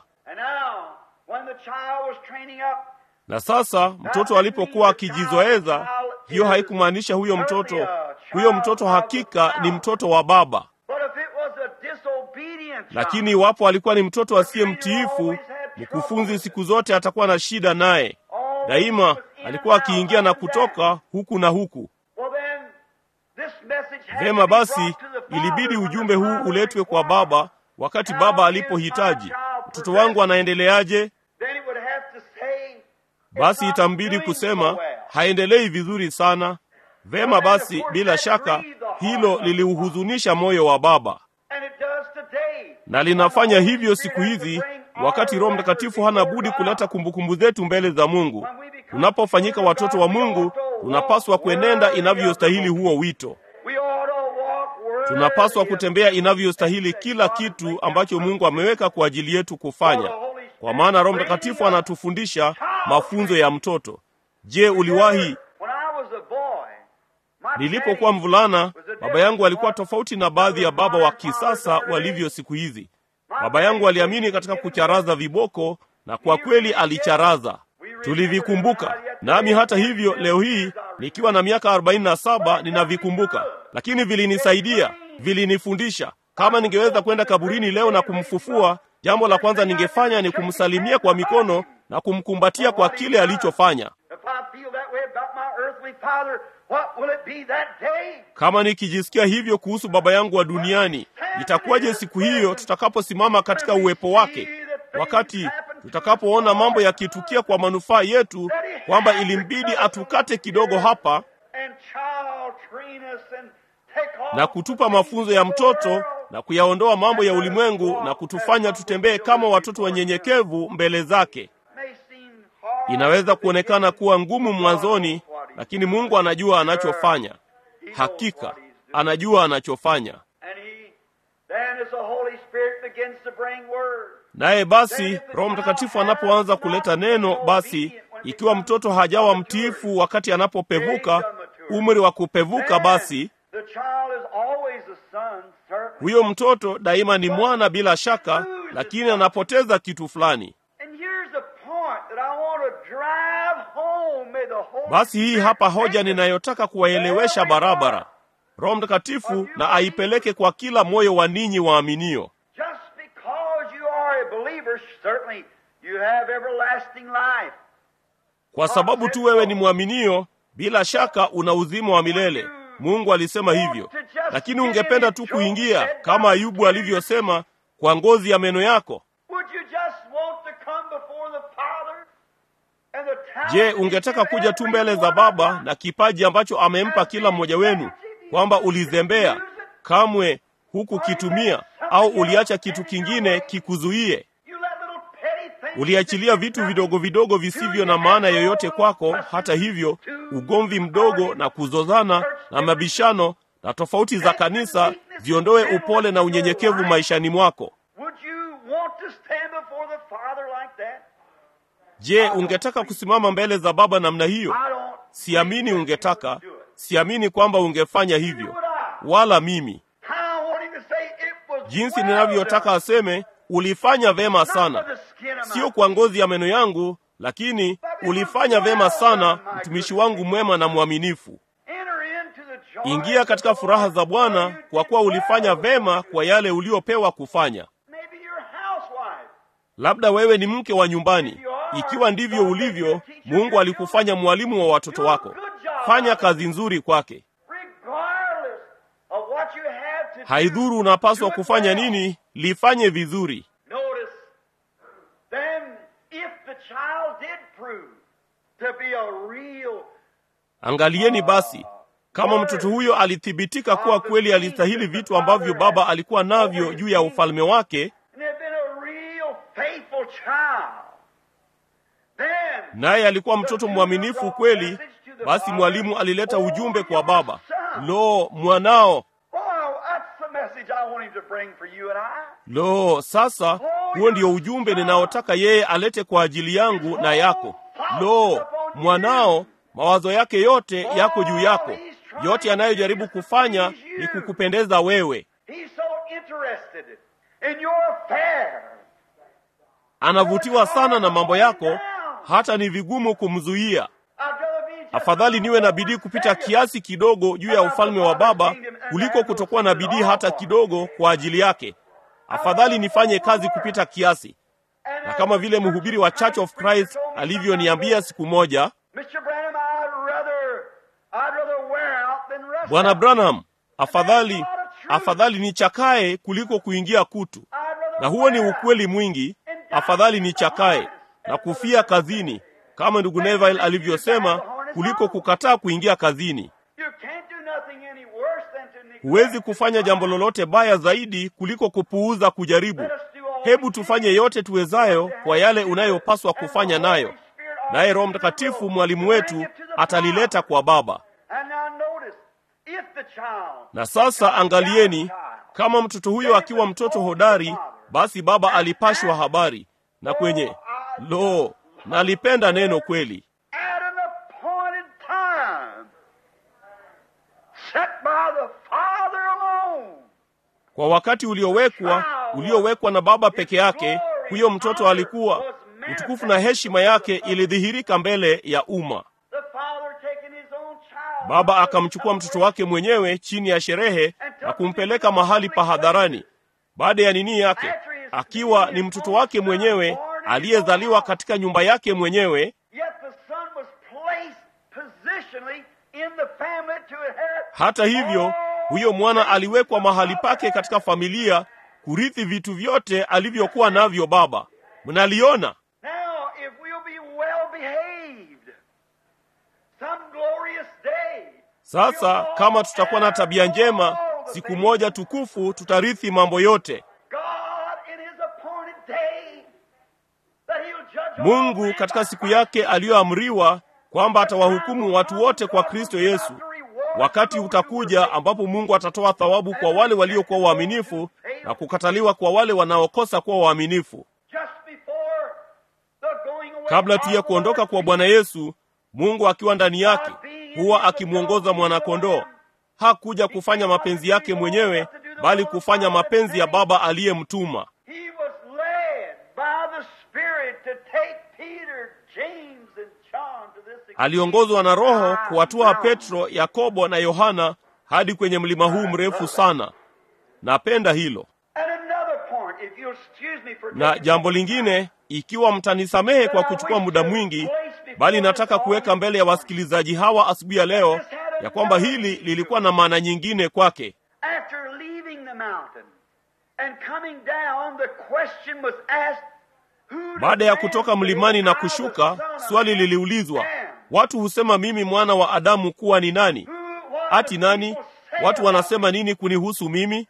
Na sasa mtoto alipokuwa akijizoeza, hiyo haikumaanisha huyo mtoto hakika ni mtoto wa Baba. Lakini iwapo alikuwa ni mtoto asiye mtiifu, mkufunzi siku zote atakuwa na shida naye. Daima alikuwa akiingia na kutoka huku na huku. Vema basi, ilibidi ujumbe huu uletwe kwa Baba wakati Baba alipohitaji. Mtoto wangu anaendeleaje? Basi itambidi kusema haendelei vizuri sana. Vema basi, bila shaka hilo liliuhuzunisha moyo wa Baba, na linafanya hivyo siku hizi. Wakati Roho Mtakatifu hana budi kuleta kumbukumbu zetu mbele za Mungu. Tunapofanyika watoto wa Mungu, tunapaswa kuenenda inavyostahili huo wito. Tunapaswa kutembea inavyostahili kila kitu ambacho Mungu ameweka kwa ajili yetu kufanya, kwa maana Roho Mtakatifu anatufundisha mafunzo ya mtoto. Je, uliwahi? Nilipokuwa mvulana, baba yangu alikuwa tofauti na baadhi ya baba wa kisasa walivyo siku hizi. Baba yangu aliamini katika kucharaza viboko, na kwa kweli alicharaza. Tulivikumbuka. Nami hata hivyo leo hii nikiwa na miaka 47 ninavikumbuka. Lakini vilinisaidia, vilinifundisha. Kama ningeweza kwenda kaburini leo na kumfufua, jambo la kwanza ningefanya ni kumsalimia kwa mikono na kumkumbatia kwa kile alichofanya. Kama nikijisikia hivyo kuhusu baba yangu wa duniani, itakuwaje siku hiyo tutakaposimama katika uwepo wake, wakati tutakapoona mambo yakitukia kwa manufaa yetu, kwamba ilimbidi atukate kidogo hapa na kutupa mafunzo ya mtoto na kuyaondoa mambo ya ulimwengu na kutufanya tutembee kama watoto wanyenyekevu mbele zake. Inaweza kuonekana kuwa ngumu mwanzoni, lakini Mungu anajua anachofanya. Hakika anajua anachofanya. Naye basi Roho Mtakatifu anapoanza kuleta neno, basi ikiwa mtoto hajawa mtiifu wakati anapopevuka, umri wa kupevuka, basi huyo mtoto daima ni mwana bila shaka, lakini anapoteza kitu fulani. Basi hii hapa hoja ninayotaka kuwaelewesha barabara. Roho Mtakatifu na aipeleke kwa kila moyo wa ninyi waaminio. Kwa sababu tu wewe ni mwaminio, bila shaka una uzima wa milele. Mungu alisema hivyo. Lakini ungependa tu kuingia kama Ayubu alivyosema, kwa ngozi ya meno yako? Je, ungetaka kuja tu mbele za Baba na kipaji ambacho amempa kila mmoja wenu, kwamba ulizembea kamwe hukukitumia, au uliacha kitu kingine kikuzuie? Uliachilia vitu vidogo vidogo visivyo na maana yoyote kwako. Hata hivyo, ugomvi mdogo na kuzozana na mabishano na tofauti za kanisa ziondoe upole na unyenyekevu maishani mwako. Je, ungetaka kusimama mbele za Baba namna hiyo? Siamini ungetaka. Siamini kwamba ungefanya hivyo, wala mimi. Jinsi ninavyotaka aseme, ulifanya vema sana. Sio kwa ngozi ya meno yangu, lakini ulifanya vema sana, mtumishi wangu mwema na mwaminifu. Ingia katika furaha za Bwana, kwa kuwa ulifanya vema kwa yale uliopewa kufanya. Labda wewe ni mke wa nyumbani. Ikiwa ndivyo ulivyo, Mungu alikufanya mwalimu wa watoto wako. Fanya kazi nzuri kwake. Haidhuru unapaswa kufanya nini, lifanye vizuri. Angalieni basi, kama mtoto huyo alithibitika kuwa kweli alistahili vitu ambavyo Baba alikuwa navyo juu ya ufalme wake, naye alikuwa mtoto mwaminifu kweli, basi mwalimu alileta ujumbe kwa Baba. Lo, mwanao! Lo, sasa huo ndio ujumbe ninaotaka yeye alete kwa ajili yangu na yako. Lo, mwanao, mawazo yake yote yako juu yako. Yote anayojaribu kufanya ni kukupendeza wewe. Anavutiwa sana na mambo yako, hata ni vigumu kumzuia. Afadhali niwe na bidii kupita kiasi kidogo juu ya ufalme wa Baba kuliko kutokuwa na bidii hata kidogo kwa ajili yake. Afadhali nifanye kazi kupita kiasi. Na kama vile mhubiri wa Church of Christ alivyoniambia siku moja, Bwana Branham, afadhali nichakae kuliko kuingia kutu. Na huo ni ukweli mwingi. Afadhali nichakae na kufia kazini, kama ndugu Neville alivyosema, kuliko kukataa kuingia kazini. Huwezi kufanya jambo lolote baya zaidi kuliko kupuuza kujaribu. Hebu tufanye yote tuwezayo kwa yale unayopaswa kufanya nayo, naye Roho Mtakatifu mwalimu wetu atalileta kwa Baba. Na sasa angalieni, kama mtoto huyo akiwa mtoto hodari, basi Baba alipashwa habari. Na kwenye nalipenda neno kweli. Kwa wakati uliowekwa na Baba peke yake, huyo mtoto alikuwa utukufu na heshima yake ilidhihirika mbele ya umma. Baba akamchukua mtoto wake mwenyewe chini ya sherehe na kumpeleka mahali pa hadharani. Baada ya nini yake, akiwa ni mtoto wake mwenyewe aliyezaliwa katika nyumba yake mwenyewe, hata hivyo huyo mwana aliwekwa mahali pake katika familia kurithi vitu vyote alivyokuwa navyo Baba. Mnaliona? Sasa kama tutakuwa na tabia njema, siku moja tukufu tutarithi mambo yote. Mungu katika siku yake aliyoamriwa kwamba atawahukumu watu wote kwa Kristo Yesu. Wakati utakuja ambapo Mungu atatoa thawabu kwa wale waliokuwa waaminifu na kukataliwa kwa wale wanaokosa kuwa waaminifu. Kabla tu ya kuondoka kwa Bwana Yesu, Mungu akiwa ndani yake, huwa akimwongoza mwana-kondoo. Hakuja kufanya mapenzi yake mwenyewe, bali kufanya mapenzi ya Baba aliyemtuma. Aliongozwa na Roho kuwatoa Petro, Yakobo na Yohana hadi kwenye mlima huu mrefu sana. Napenda hilo. Na jambo lingine, ikiwa mtanisamehe kwa kuchukua muda mwingi, bali nataka kuweka mbele ya wasikilizaji hawa asubuhi ya leo ya kwamba hili lilikuwa na maana nyingine kwake. Baada ya kutoka mlimani na kushuka, swali liliulizwa, watu husema mimi mwana wa Adamu kuwa ni nani? Ati nani? Watu wanasema nini kunihusu mimi?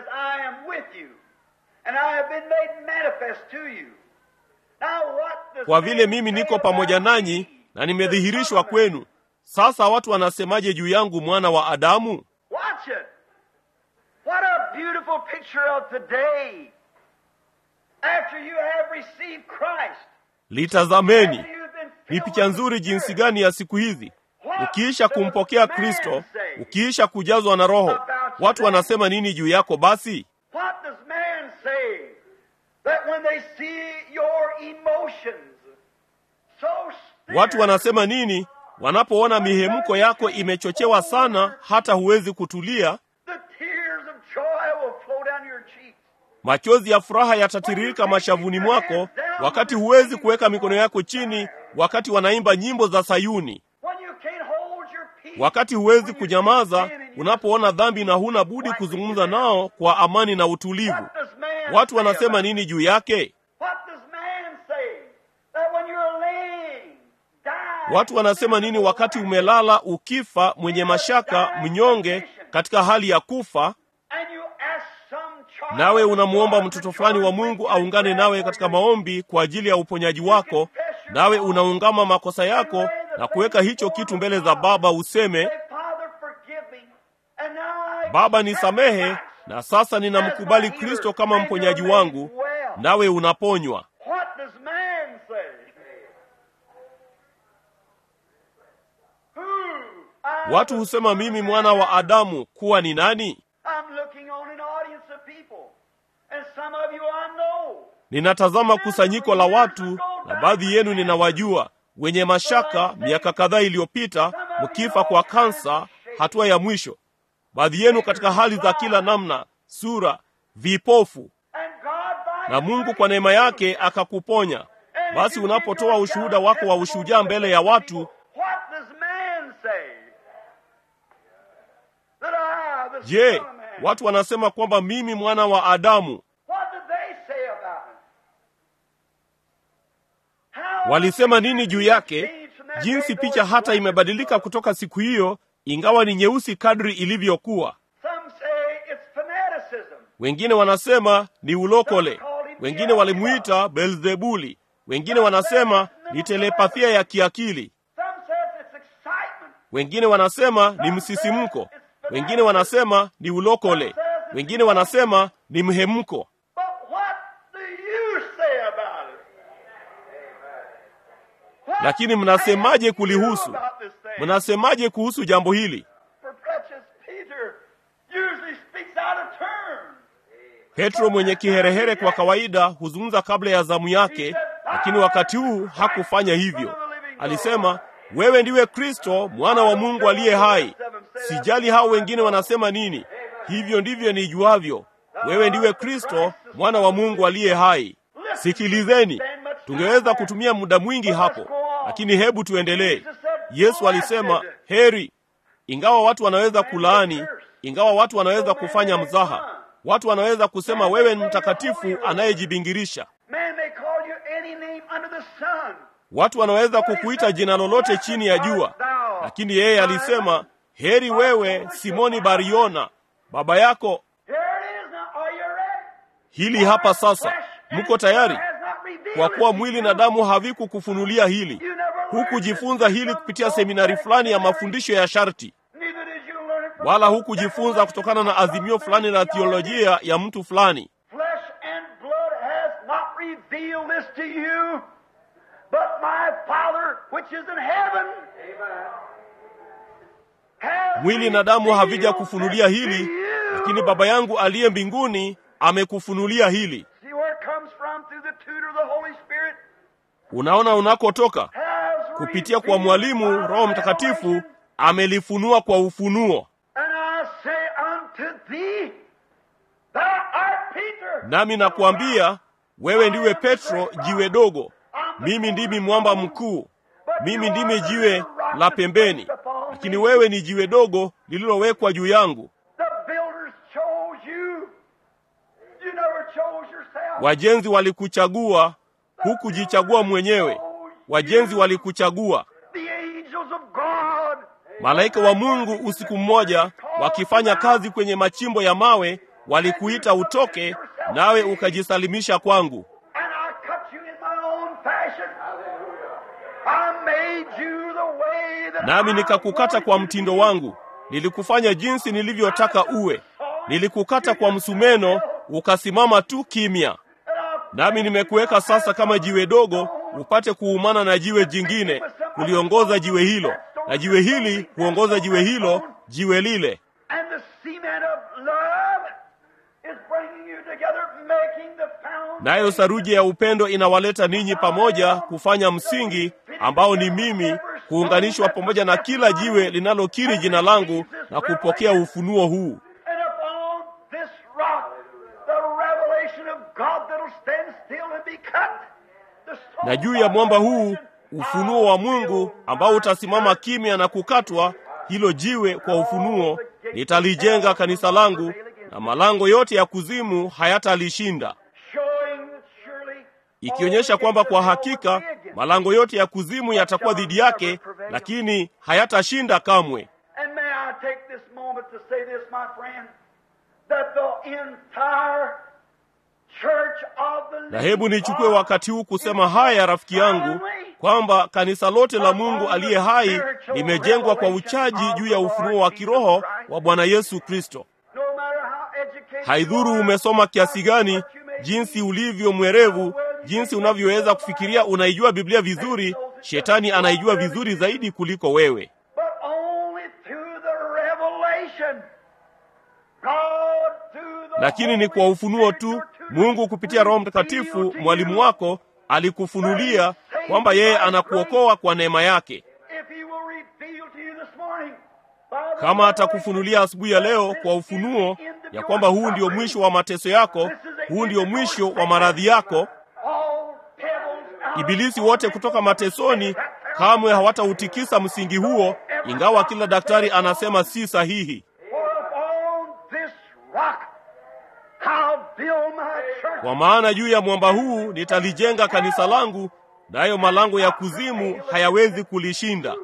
Kwa vile mimi niko pamoja nanyi na nimedhihirishwa kwenu, sasa watu wanasemaje juu yangu mwana wa Adamu? Watch it. What a beautiful picture of today. After you have received Christ. Litazameni. Ni picha nzuri jinsi gani ya siku hizi. Ukiisha kumpokea Kristo, ukiisha kujazwa na Roho, watu wanasema nini juu yako basi? What does man say? That when they see your emotions so watu wanasema nini wanapoona mihemko yako imechochewa sana hata huwezi kutulia? the tears of joy will flow down your cheeks. Machozi ya furaha yatatiririka mashavuni mwako wakati huwezi kuweka mikono yako chini, wakati wanaimba nyimbo za Sayuni, When you can't hold your peace. wakati huwezi kunyamaza unapoona dhambi na huna budi kuzungumza nao kwa amani na utulivu. What does man Watu say wanasema about nini juu yake? What does man say? That when you're laying, dying, Watu wanasema nini wakati umelala ukifa, mwenye mashaka, mnyonge, katika hali ya kufa, and you ask some child, nawe unamuomba mtoto fulani wa Mungu aungane nawe katika maombi kwa ajili ya uponyaji wako, nawe unaungama makosa yako na kuweka hicho kitu mbele za Baba, useme, say, Father, forgive me. And now I Baba nisamehe, na sasa ninamkubali Kristo kama mponyaji wangu, nawe unaponywa. What does man say? Watu husema mimi mwana wa Adamu kuwa ni nani? I'm looking on an audience of people, and some of you I know. Ninatazama kusanyiko la watu, na baadhi yenu ninawajua, wenye mashaka miaka kadhaa iliyopita, mkifa kwa kansa, hatua ya mwisho. Baadhi yenu katika hali za kila namna, sura, vipofu, And God by na Mungu kwa neema yake akakuponya. Basi unapotoa ushuhuda wako wa ushujaa mbele ya watu, what does man say? That I, the je, Son of Man. watu wanasema kwamba mimi mwana wa Adamu? What did they say about it? How Walisema nini juu yake? Jinsi picha hata imebadilika kutoka siku hiyo, ingawa ni nyeusi kadri ilivyokuwa. Some say it's fanaticism. Wengine wanasema ni ulokole, wengine walimuita Beelzebuli, wengine wanasema ni telepathia ya kiakili, Some says it's excitement. wengine wanasema ni msisimko, wengine wanasema ni ulokole, wengine wanasema ni mhemko. But what do you say about it? What Lakini mnasemaje kulihusu? about this thing? Mnasemaje kuhusu jambo hili? For precious Peter usually speaks out of turn. Petro mwenye kiherehere kwa kawaida huzungumza kabla ya zamu yake, lakini wakati huu hakufanya hivyo. Alisema, wewe ndiwe Kristo, mwana wa Mungu aliye hai. Sijali hao wengine wanasema nini. Hivyo ndivyo nijuavyo. Wewe ndiwe Kristo, mwana wa Mungu aliye hai. Sikilizeni. Tungeweza kutumia muda mwingi hapo, lakini hebu tuendelee. Yesu alisema, heri. Ingawa watu wanaweza kulaani, ingawa watu wanaweza kufanya mzaha, watu wanaweza kusema wewe ni mtakatifu anayejibingirisha. Man may call you any name under the sun. Watu wanaweza kukuita jina lolote chini ya jua, lakini yeye alisema, heri wewe Simoni Bariona, baba yako. Here it is now. Are you ready? Hili hapa sasa. Mko tayari? Kwa kuwa mwili na damu havikukufunulia hili. Hukujifunza hili kupitia seminari fulani ya mafundisho ya sharti, Neither did you learn it from wala hukujifunza kutokana na azimio fulani la theolojia ya mtu fulani. flesh and blood has not revealed this to you, but my Father which is in heaven. mwili na damu havija kufunulia hili, lakini Baba yangu aliye mbinguni amekufunulia hili. Unaona unakotoka? Kupitia kwa mwalimu Roho Mtakatifu amelifunua kwa ufunuo. Nami nakuambia wewe ndiwe Petro, jiwe dogo. Mimi ndimi mwamba mkuu. Mimi ndimi jiwe la pembeni, lakini wewe ni jiwe dogo lililowekwa juu yangu. Wajenzi walikuchagua, hukujichagua mwenyewe. Wajenzi walikuchagua. Malaika wa Mungu usiku mmoja wakifanya kazi kwenye machimbo ya mawe walikuita utoke, nawe ukajisalimisha kwangu. Nami nikakukata kwa mtindo wangu. Nilikufanya jinsi nilivyotaka uwe. Nilikukata kwa msumeno, ukasimama tu kimya. Nami nimekuweka sasa kama jiwe dogo, upate kuumana na jiwe jingine, kuliongoza jiwe hilo, na jiwe hili huongoza jiwe hilo, jiwe lile. Nayo saruji ya upendo inawaleta ninyi pamoja kufanya msingi ambao ni mimi, kuunganishwa pamoja na kila jiwe linalokiri jina langu na kupokea ufunuo huu. Na juu ya mwamba huu, ufunuo wa Mungu ambao utasimama kimya na kukatwa, hilo jiwe kwa ufunuo, nitalijenga kanisa langu, na malango yote ya kuzimu hayatalishinda. Ikionyesha kwamba kwa hakika malango yote ya kuzimu yatakuwa dhidi yake, lakini hayatashinda kamwe. Na hebu nichukue wakati huu kusema haya, rafiki yangu, kwamba kanisa lote la Mungu aliye hai limejengwa kwa uchaji juu ya ufunuo wa kiroho wa Bwana Yesu Kristo. Haidhuru umesoma kiasi gani, jinsi ulivyo mwerevu, jinsi unavyoweza kufikiria unaijua Biblia vizuri, Shetani anaijua vizuri zaidi kuliko wewe. Lakini ni kwa ufunuo tu. Mungu kupitia Roho Mtakatifu, mwalimu wako, alikufunulia kwamba yeye anakuokoa kwa neema yake. Kama atakufunulia asubuhi ya leo kwa ufunuo ya kwamba huu ndio mwisho wa mateso yako, huu ndio mwisho wa maradhi yako, ibilisi wote kutoka matesoni kamwe hawatautikisa msingi huo, ingawa kila daktari anasema si sahihi. Kwa maana juu ya mwamba huu nitalijenga kanisa langu, nayo malango ya kuzimu hayawezi kulishinda.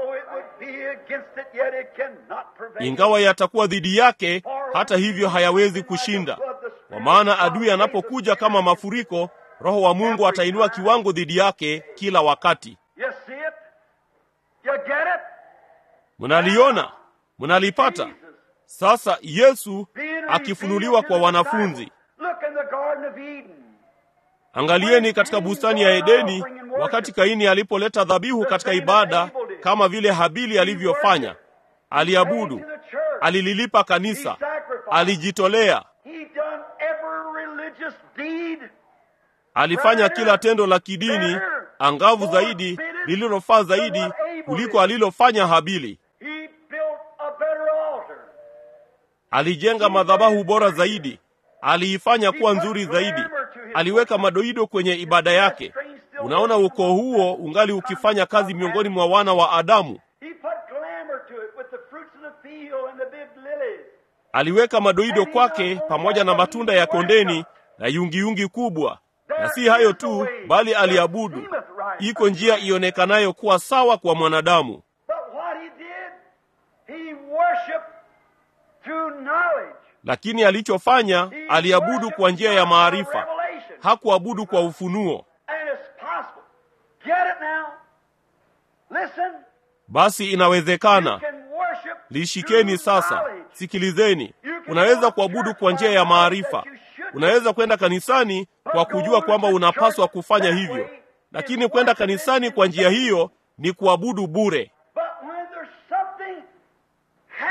Ingawa yatakuwa dhidi yake, hata hivyo hayawezi kushinda. Kwa maana adui anapokuja kama mafuriko, Roho wa Mungu atainua kiwango dhidi yake kila wakati. Mnaliona? Mnalipata? Sasa Yesu akifunuliwa kwa wanafunzi. Angalieni katika bustani ya Edeni, wakati Kaini alipoleta dhabihu katika ibada kama vile Habili alivyofanya. Aliabudu, alililipa kanisa, alijitolea. Alifanya kila tendo la kidini angavu zaidi, lililofaa zaidi kuliko alilofanya Habili. Alijenga madhabahu bora zaidi, aliifanya kuwa nzuri zaidi, aliweka madoido kwenye ibada yake. Unaona ukoo huo ungali ukifanya kazi miongoni mwa wana wa Adamu. Aliweka madoido kwake pamoja na matunda ya kondeni na yungiyungi kubwa. Na si hayo tu, bali aliabudu. Iko njia ionekanayo kuwa sawa kwa mwanadamu. Lakini alichofanya, aliabudu kwa njia ya maarifa. Hakuabudu kwa ufunuo. Basi inawezekana. Lishikeni sasa. Sikilizeni. Unaweza kuabudu kwa njia ya maarifa. Unaweza kwenda kanisani kwa kujua kwamba unapaswa kufanya hivyo. Lakini kwenda kanisani kwa njia hiyo ni kuabudu bure.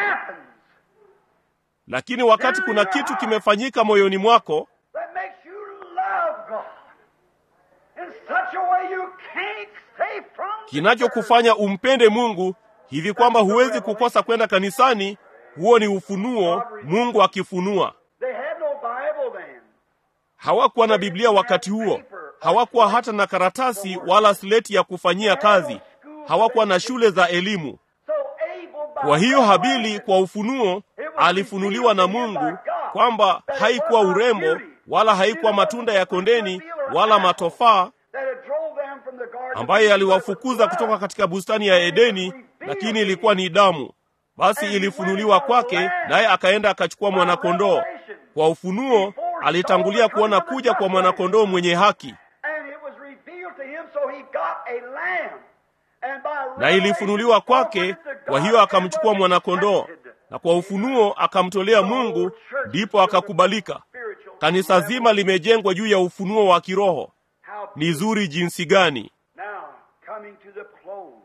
Lakini wakati kuna kitu kimefanyika moyoni mwako that makes you love God in such a way you can't stay from kinachokufanya umpende Mungu hivi kwamba huwezi kukosa kwenda kanisani, huo ni ufunuo, Mungu akifunua. They had no Bible then. Hawakuwa na Biblia wakati huo. Hawakuwa hata na karatasi wala sleti ya kufanyia kazi. Hawakuwa na shule za elimu. So Abel, by Kwa hiyo Habili kwa ufunuo alifunuliwa na Mungu kwamba haikuwa urembo wala haikuwa matunda ya kondeni wala matofaa that had drove them from the garden, ambaye aliwafukuza kutoka katika bustani ya Edeni, lakini ilikuwa ni damu. Basi ilifunuliwa kwake, naye akaenda akachukua mwanakondoo. Kwa ufunuo alitangulia kuona kuja kwa mwanakondoo mwenye haki, and it was revealed to him, so he got a lamb. And by na ilifunuliwa kwake, kwa hiyo akamchukua mwanakondoo, na kwa ufunuo akamtolea Mungu, ndipo akakubalika. Kanisa zima limejengwa juu ya ufunuo wa kiroho. Ni zuri jinsi gani! Now, coming to the close,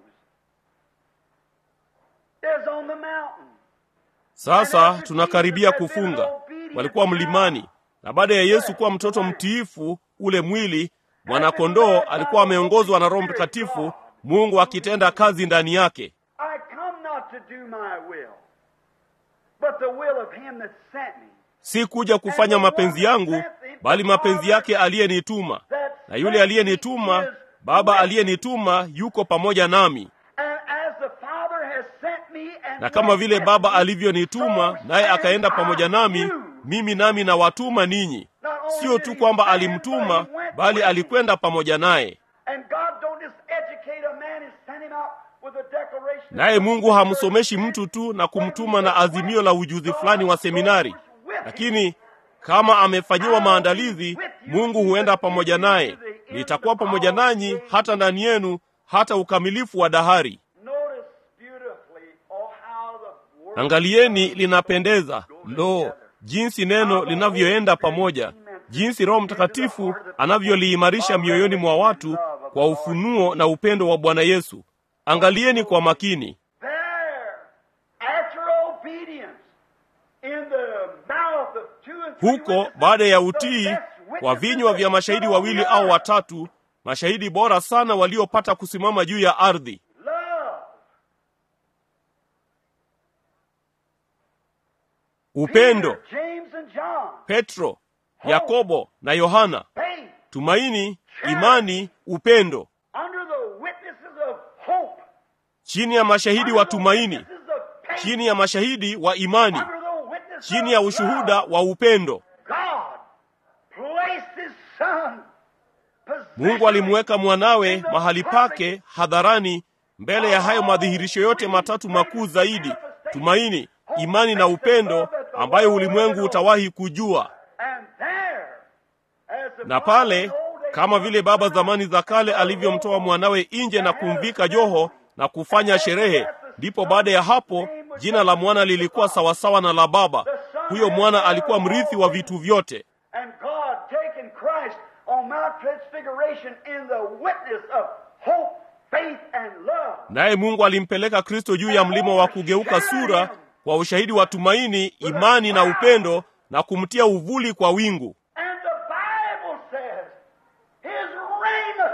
is on the mountain. Sasa tunakaribia kufunga. Walikuwa mlimani, na baada ya Yesu kuwa mtoto mtiifu ule mwili, mwanakondoo alikuwa ameongozwa na Roho Mtakatifu, Mungu akitenda kazi ndani yake. I come not to do my will, but the will of him that sent me. Si kuja kufanya mapenzi yangu, bali mapenzi yake aliyenituma. Na yule aliyenituma, Baba aliyenituma yuko pamoja nami. And as the Father has sent me and Na kama vile Baba alivyonituma naye akaenda pamoja nami, mimi nami na watuma ninyi. Sio tu kwamba alimtuma, bali alikwenda pamoja naye. And God don't just educate a man and send him out with a declaration. Naye Mungu hamsomeshi mtu tu na kumtuma na azimio la ujuzi fulani wa seminari. Lakini kama amefanyiwa maandalizi, Mungu huenda pamoja naye. Nitakuwa pamoja nanyi hata ndani yenu, hata ukamilifu wa dahari. Notice beautifully how the word Angalieni linapendeza. Lo, jinsi neno linavyoenda pamoja, jinsi Roho Mtakatifu anavyoliimarisha mioyoni mwa watu kwa ufunuo na upendo wa Bwana Yesu. Angalieni kwa makini. there, after obedience, in the mouth of 2 and 3 Huko baada ya utii, kwa vinywa vya mashahidi wawili au watatu, mashahidi bora sana waliopata kusimama juu ya ardhi. love, Upendo, Peter, James and John, Petro, Yakobo na Yohana. faith, Tumaini, imani, upendo. under the witnesses of hope, Chini ya mashahidi wa tumaini, witnesses of faith, chini ya mashahidi wa imani, under the witness chini ya of ushuhuda love, wa upendo. God placed his son. Mungu alimweka mwanawe mahali pake hadharani, mbele ya hayo madhihirisho yote matatu makuu zaidi: tumaini, imani na upendo, ambayo ulimwengu utawahi kujua. And there, as the Na pale, kama vile baba zamani za kale alivyomtoa mwanawe nje na kumvika joho na kufanya sherehe, ndipo baada ya hapo jina la mwana lilikuwa sawasawa na la baba. Huyo mwana alikuwa mrithi wa vitu vyote. and God taking Christ on Mount Transfiguration in the witness of hope, faith, and love. Naye Mungu alimpeleka Kristo juu ya mlima wa kugeuka sura kwa ushahidi wa tumaini, imani na upendo, na kumtia uvuli kwa wingu. And the Bible says, his raiment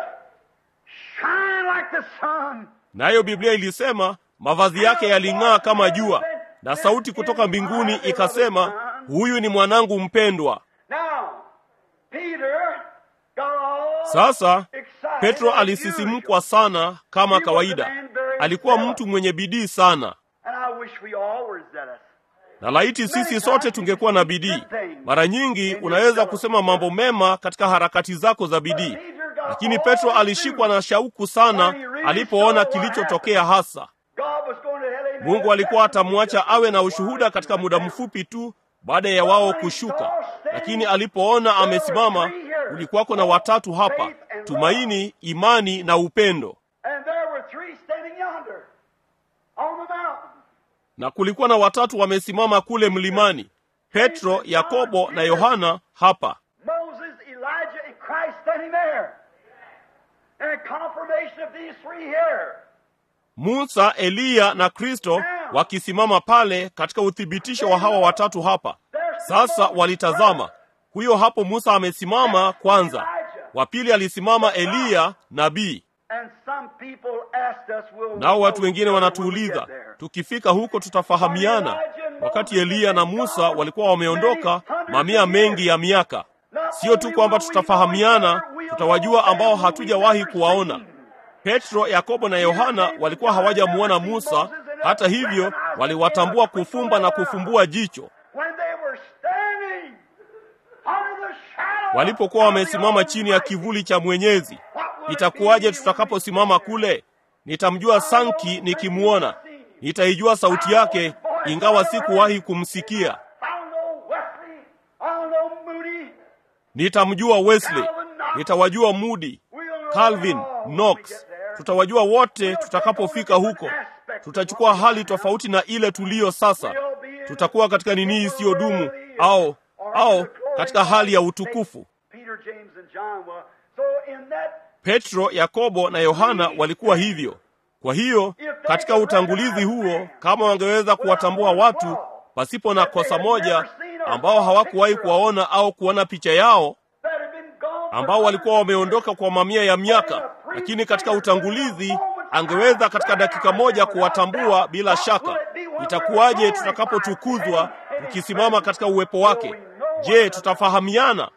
shine like the sun. Nayo Biblia ilisema mavazi yake yaling'aa kama jua, na sauti kutoka mbinguni ikasema, huyu ni mwanangu mpendwa. Now, Peter got all Sasa excited Petro as alisisimkwa sana kama kawaida. Alikuwa mtu mwenye bidii sana, And I wish we all were zealous. na laiti sisi sote tungekuwa na bidii. Mara nyingi unaweza kusema mambo mema katika harakati zako za bidii, lakini Petro alishikwa na shauku sana alipoona kilichotokea hasa. God was going to hell. Mungu alikuwa atamwacha awe na ushuhuda katika muda mfupi tu baada ya wao kushuka, lakini alipoona amesimama, kulikuwako na watatu hapa: tumaini, imani na upendo. And there were 3 standing yonder on the mountain. Na kulikuwa na watatu wamesimama kule mlimani: Petro, Yakobo na Yohana hapa. Moses, Elijah, and Christ standing there. And a confirmation of these 3 here. Musa, Eliya na Kristo, wakisimama pale katika uthibitisho wa hawa watatu hapa. Sasa walitazama, huyo hapo Musa amesimama kwanza, wa pili alisimama Eliya nabii. Nao watu wengine wanatuuliza, tukifika huko tutafahamiana, wakati Eliya na Musa walikuwa wameondoka mamia mengi ya miaka. Sio tu kwamba tutafahamiana, tutawajua ambao hatujawahi kuwaona. Petro, Yakobo na Yohana walikuwa hawajamuona Musa, hata hivyo waliwatambua kufumba na kufumbua jicho. Walipokuwa wamesimama chini ya kivuli cha Mwenyezi, itakuwaje tutakaposimama kule? Nitamjua Sanki nikimuona, nitaijua sauti yake ingawa sikuwahi kumsikia. Nitamjua Wesley, nitawajua Moody, Calvin, Knox. Tutawajua wote tutakapofika huko. Tutachukua hali tofauti na ile tuliyo sasa. Tutakuwa katika nini isiyodumu au katika hali ya utukufu. Petro, Yakobo na Yohana walikuwa hivyo. Kwa hiyo katika utangulizi huo, kama wangeweza kuwatambua watu pasipo na kosa moja, ambao hawakuwahi kuwaona au kuona picha yao, ambao walikuwa wameondoka kwa mamia ya miaka, lakini katika utangulizi angeweza katika dakika moja kuwatambua bila shaka. Itakuwaje tutakapotukuzwa tukisimama katika uwepo wake? Je, tutafahamiana?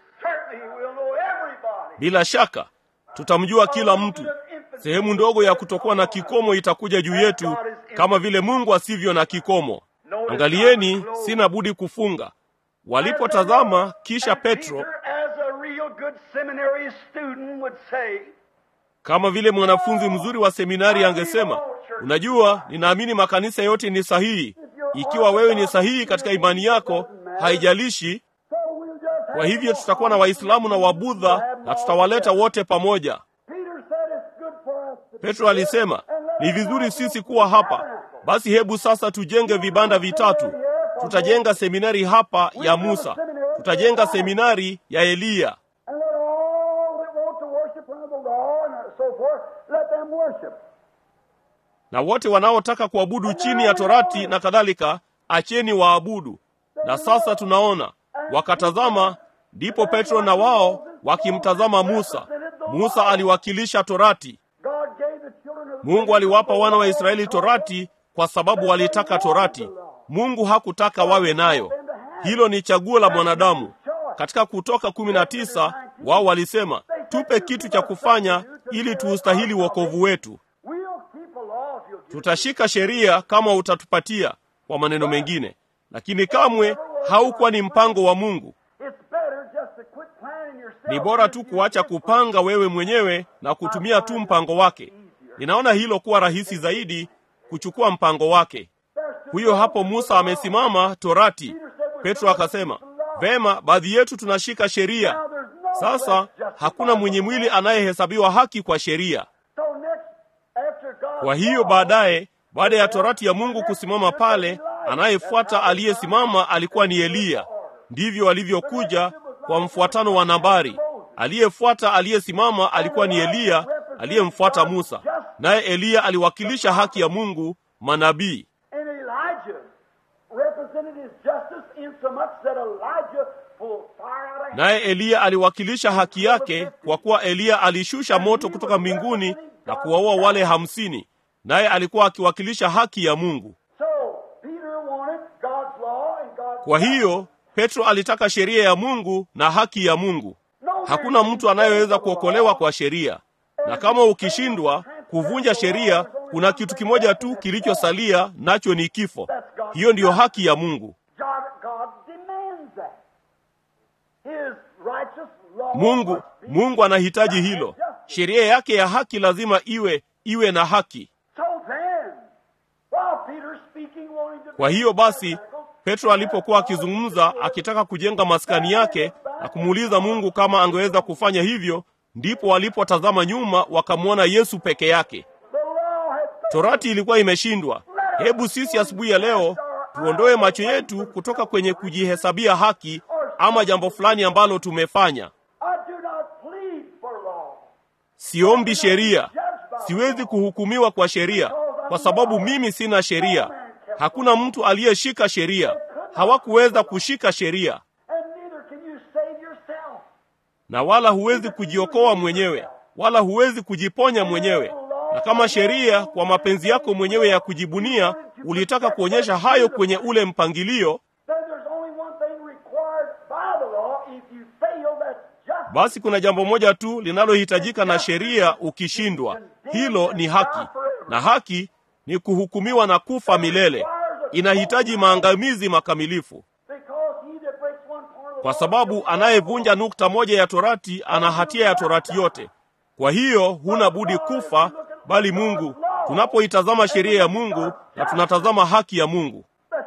Bila shaka tutamjua kila mtu. Sehemu ndogo ya kutokuwa na kikomo itakuja juu yetu, kama vile Mungu asivyo na kikomo. Angalieni, sina budi kufunga. Walipotazama, kisha Petro, kama vile mwanafunzi mzuri wa seminari angesema, unajua, ninaamini makanisa yote ni sahihi. Ikiwa wewe ni sahihi katika imani yako, haijalishi. Kwa hivyo tutakuwa na Waislamu na Wabudha na tutawaleta wote pamoja. Petro alisema, ni vizuri sisi kuwa hapa. Basi hebu sasa tujenge vibanda vitatu. Tutajenga seminari hapa ya Musa. Tutajenga seminari ya Eliya. Na wote wanaotaka kuabudu chini ya Torati na kadhalika, acheni waabudu. Na sasa tunaona, wakatazama, ndipo Petro na wao wakimtazama Musa. Musa aliwakilisha Torati. Mungu aliwapa wana wa Israeli Torati kwa sababu walitaka Torati. Mungu hakutaka wawe nayo. Hilo ni chaguo la mwanadamu. Katika Kutoka 19, wao walisema, tupe kitu cha kufanya ili tuustahili wokovu wetu. Tutashika sheria kama utatupatia, kwa maneno mengine. Lakini kamwe haukuwa ni mpango wa Mungu. Ni bora tu kuacha kupanga wewe mwenyewe na kutumia tu mpango wake. Ninaona hilo kuwa rahisi zaidi, kuchukua mpango wake. Huyo hapo Musa amesimama Torati. Petro akasema, vema, baadhi yetu tunashika sheria. Sasa hakuna mwenye mwili anayehesabiwa haki kwa sheria. Kwa hiyo baada ya Torati ya Mungu kusimama pale, anayefuata aliyesimama alikuwa ni Eliya. Ndivyo alivyokuja kwa mfuatano wa nambari. Aliyefuata aliyesimama alikuwa ni Eliya, aliyemfuata Musa. Naye Eliya aliwakilisha haki ya Mungu, manabii. Naye Eliya aliwakilisha haki yake, kwa kuwa Eliya alishusha moto kutoka mbinguni na kuwaua wale 50. Naye alikuwa akiwakilisha haki ya Mungu. Kwa hiyo Petro alitaka sheria ya Mungu na haki ya Mungu. Hakuna mtu anayeweza kuokolewa kwa sheria. Na kama ukishindwa kuvunja sheria, kuna kitu kimoja tu kilichosalia, nacho ni kifo. Hiyo ndiyo haki ya Mungu. Mungu anahitaji hilo. Sheria yake ya haki lazima iwe na haki. Kwa hiyo basi, Petro alipokuwa akizungumza akitaka kujenga maskani yake na kumuuliza Mungu kama angeweza kufanya hivyo, ndipo walipotazama nyuma wakamwona Yesu peke yake. Torati ilikuwa imeshindwa. Hebu sisi asubuhi ya leo tuondoe macho yetu kutoka kwenye kujihesabia haki ama jambo fulani ambalo tumefanya. Siombi sheria. Siwezi kuhukumiwa kwa sheria, kwa sababu mimi sina sheria. Hakuna mtu aliyeshika sheria. Hawakuweza kushika sheria. Na wala huwezi kujiokoa mwenyewe, wala huwezi kujiponya mwenyewe. Na kama sheria kwa mapenzi yako mwenyewe ya kujibunia ulitaka kuonyesha hayo kwenye ule mpangilio, basi kuna jambo moja tu linalohitajika na sheria ukishindwa. Hilo ni haki. Na haki ni kuhukumiwa na kufa milele. Inahitaji maangamizi makamilifu. Kwa sababu anayevunja nukta moja ya Torati ana hatia ya Torati yote. Kwa hiyo huna budi kufa, bali Mungu, tunapoitazama sheria ya Mungu na tunatazama haki ya Mungu.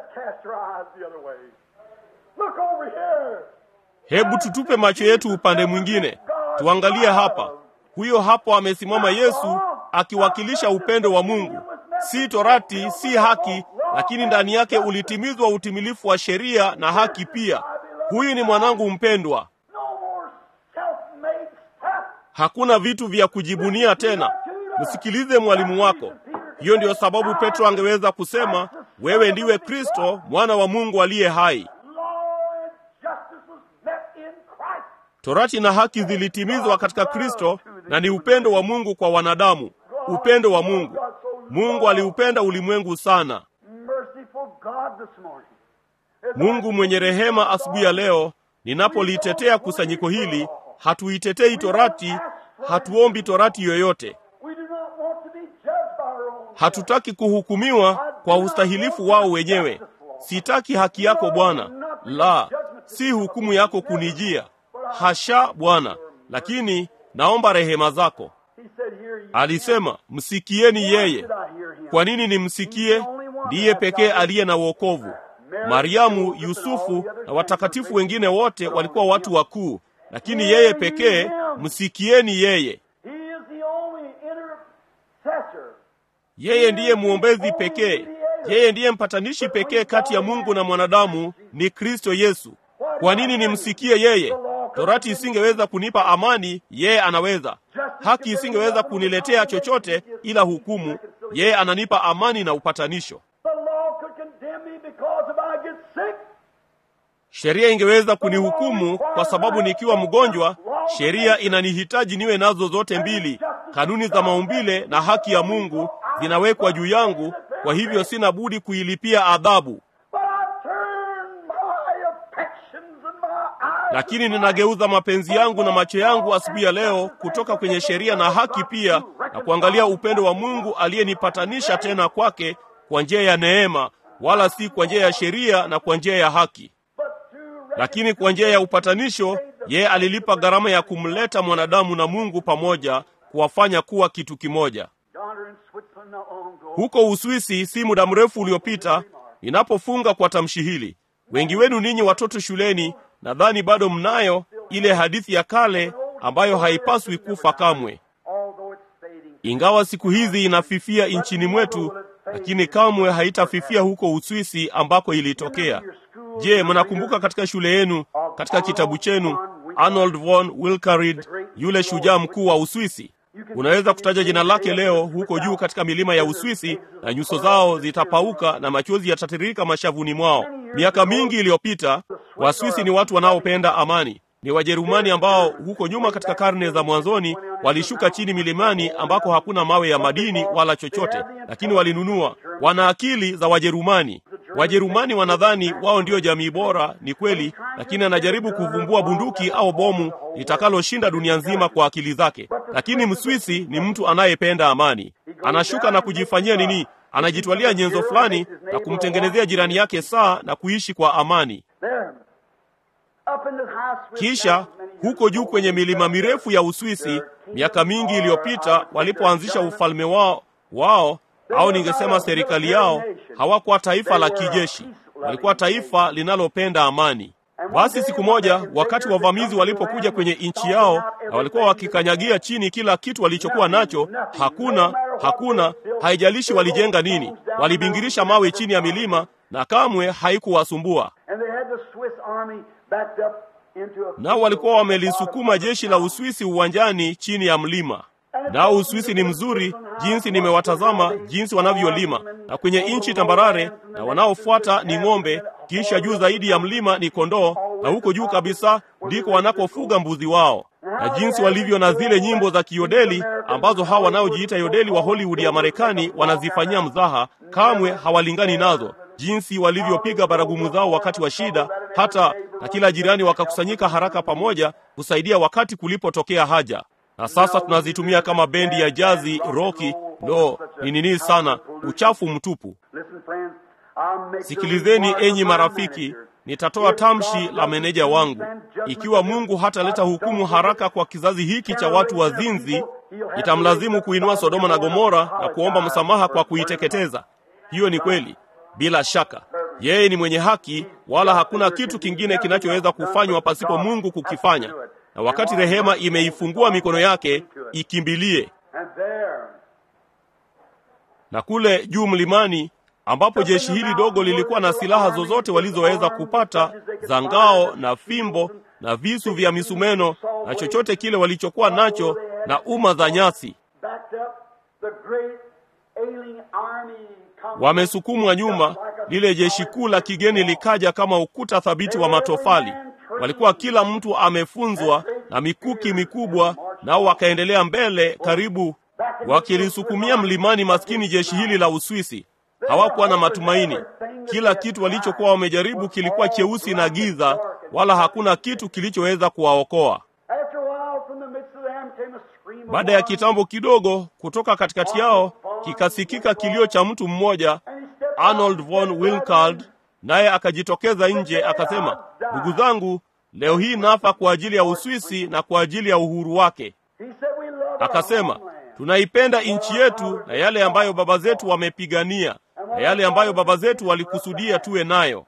Hebu tutupe macho yetu upande mwingine. Tuangalie hapa. Huyo hapo amesimama Yesu akiwakilisha upendo wa Mungu. Si Torati, si haki, lakini ndani yake ulitimizwa utimilifu wa sheria na haki pia. Huyu ni mwanangu mpendwa. Hakuna vitu vya kujibunia tena. Msikilize mwalimu wako. Hiyo ndiyo sababu Petro angeweza kusema, wewe ndiwe Kristo, mwana wa Mungu aliye hai. Torati na haki zilitimizwa katika Kristo, na ni upendo wa Mungu kwa wanadamu. Upendo wa Mungu. Mungu aliupenda ulimwengu sana. Mungu mwenye rehema, asubuhi ya leo ninapolitetea kusanyiko hili, hatuitetei Torati, hatuombi Torati yoyote. Hatutaki kuhukumiwa kwa ustahilifu wao wenyewe. Sitaki haki yako Bwana. La, si hukumu yako kunijia. Hasha Bwana, lakini naomba rehema zako. Alisema, msikieni yeye. Kwa nini nimsikie? Ndiye pekee aliye na wokovu. Mariamu, Yusufu na watakatifu wengine wote walikuwa watu wakuu, lakini yeye pekee, msikieni yeye. Yeye ndiye muombezi pekee. Yeye ndiye mpatanishi pekee kati ya Mungu na mwanadamu, ni Kristo Yesu. Kwa nini nimsikie yeye? Torati isingeweza kunipa amani, yeye anaweza. Haki isingeweza kuniletea chochote ila hukumu, yeye ananipa amani na upatanisho. Sheria ingeweza kunihukumu kwa sababu nikiwa mgonjwa. Sheria inanihitaji niwe nazo zote mbili. Kanuni za maumbile na haki ya Mungu zinawekwa juu yangu, kwa hivyo sina budi kuilipia adhabu. Lakini ninageuza mapenzi yangu na macho yangu asubuhi ya leo kutoka kwenye sheria na haki pia, na kuangalia upendo wa Mungu aliyenipatanisha tena kwake kwa njia ya neema, wala si kwa njia ya sheria na kwa njia ya haki. Lakini kwa njia ya upatanisho, yeye alilipa gharama ya kumleta mwanadamu na Mungu pamoja, kuwafanya kuwa kitu kimoja. Huko Uswisi, si muda mrefu uliopita, ninapofunga kwa tamshi hili, wengi wenu ninyi watoto shuleni, nadhani bado mnayo ile hadithi ya kale ambayo haipaswi kufa kamwe. Ingawa siku hizi inafifia nchini mwetu, lakini kamwe haitafifia huko Uswisi ambako ilitokea. Je, mnakumbuka katika shule yenu, katika kitabu chenu, Arnold von Wilkerid, yule shujaa mkuu wa Uswisi? Unaweza kutaja jina lake leo huko juu katika milima ya Uswisi, na nyuso zao zitapauka na machozi yatatiririka mashavuni mwao. Miaka mingi iliyopita, Waswisi ni watu wanaopenda amani. Ni Wajerumani ambao huko nyuma katika karne za mwanzoni walishuka chini milimani ambako hakuna mawe ya madini wala chochote, lakini walinunua. Wana akili za Wajerumani. Wajerumani wanadhani wao ndio jamii bora, ni kweli, lakini anajaribu kuvumbua bunduki au bomu litakaloshinda dunia nzima kwa akili zake. Lakini Mswisi ni mtu anayependa amani. Anashuka na kujifanyia nini? Anajitwalia nyenzo fulani na kumtengenezea jirani yake saa na kuishi kwa amani. Kisha huko juu kwenye milima mirefu ya Uswisi, miaka mingi iliyopita, walipoanzisha ufalme wao au ningesema serikali yao, hawakuwa taifa la kijeshi, walikuwa taifa linalopenda amani. Basi siku moja, wakati wavamizi walipokuja kwenye nchi yao na walikuwa wakikanyagia chini kila kitu walichokuwa nacho, hakuna, haijalishi walijenga nini, walibingirisha mawe chini ya milima na kamwe haikuwasumbua. Nao walikuwa wamelisukuma jeshi la Uswisi uwanjani chini ya mlima. Nao Uswisi ni mzuri, jinsi nimewatazama, jinsi wanavyolima, na kwenye nchi tambarare, na wanaofuata ni ng'ombe, kisha juu zaidi ya mlima ni kondoo, na huko juu kabisa ndiko wanakofuga mbuzi wao. Na jinsi walivyo na zile nyimbo za kiyodeli ambazo hawa wanaojiita yodeli wa Hollywood ya Marekani wanazifanyia mzaha, kamwe hawalingani nazo. Jinsi walivyopiga baragumu zao wakati wa shida, hata na kila jirani wakakusanyika haraka pamoja kusaidia wakati kulipotokea haja. Na sasa tunazitumia kama bendi ya jazi, roki, ni nini sana, uchafu mtupu. Sikilizeni enyi marafiki, nitatoa tamshi la meneja wangu. Ikiwa Mungu hataleta hukumu haraka kwa kizazi hiki cha watu wazinzi, itamlazimu kuinua Sodoma na Gomora na kuomba msamaha kwa kuiteketeza. Hiyo ni kweli. Bila shaka, yeye ni mwenye haki, wala hakuna kitu kingine kinachoweza kufanywa pasipo Mungu kukifanya. Na wakati rehema imeifungua mikono yake, ikimbilie. Na kule juu mlimani, ambapo jeshi hili dogo lilikuwa na silaha zozote walizoweza kupata, za ngao na fimbo na visu vya misumeno na chochote kile walichokuwa nacho, na uma za nyasi, wamesukumwa nyuma. Lile jeshi kuu la kigeni likaja kama ukuta thabiti wa matofali. Walikuwa kila mtu amefunzwa na mikuki mikubwa, nao wakaendelea mbele, karibu wakilisukumia mlimani maskini jeshi hili la Uswisi. Hawakuwa na matumaini. Kila kitu walichokuwa wamejaribu kilikuwa cheusi na giza, wala hakuna kitu kilichoweza kuwaokoa. Baada ya kitambo kidogo, kutoka katikati yao kikasikika kilio cha mtu mmoja, Arnold von Wilkald, naye akajitokeza nje akasema, ndugu zangu, leo hii nafa kwa ajili ya Uswisi na kwa ajili ya uhuru wake. Akasema, tunaipenda nchi yetu na yale ambayo baba zetu wamepigania na yale ambayo baba zetu walikusudia tuwe nayo.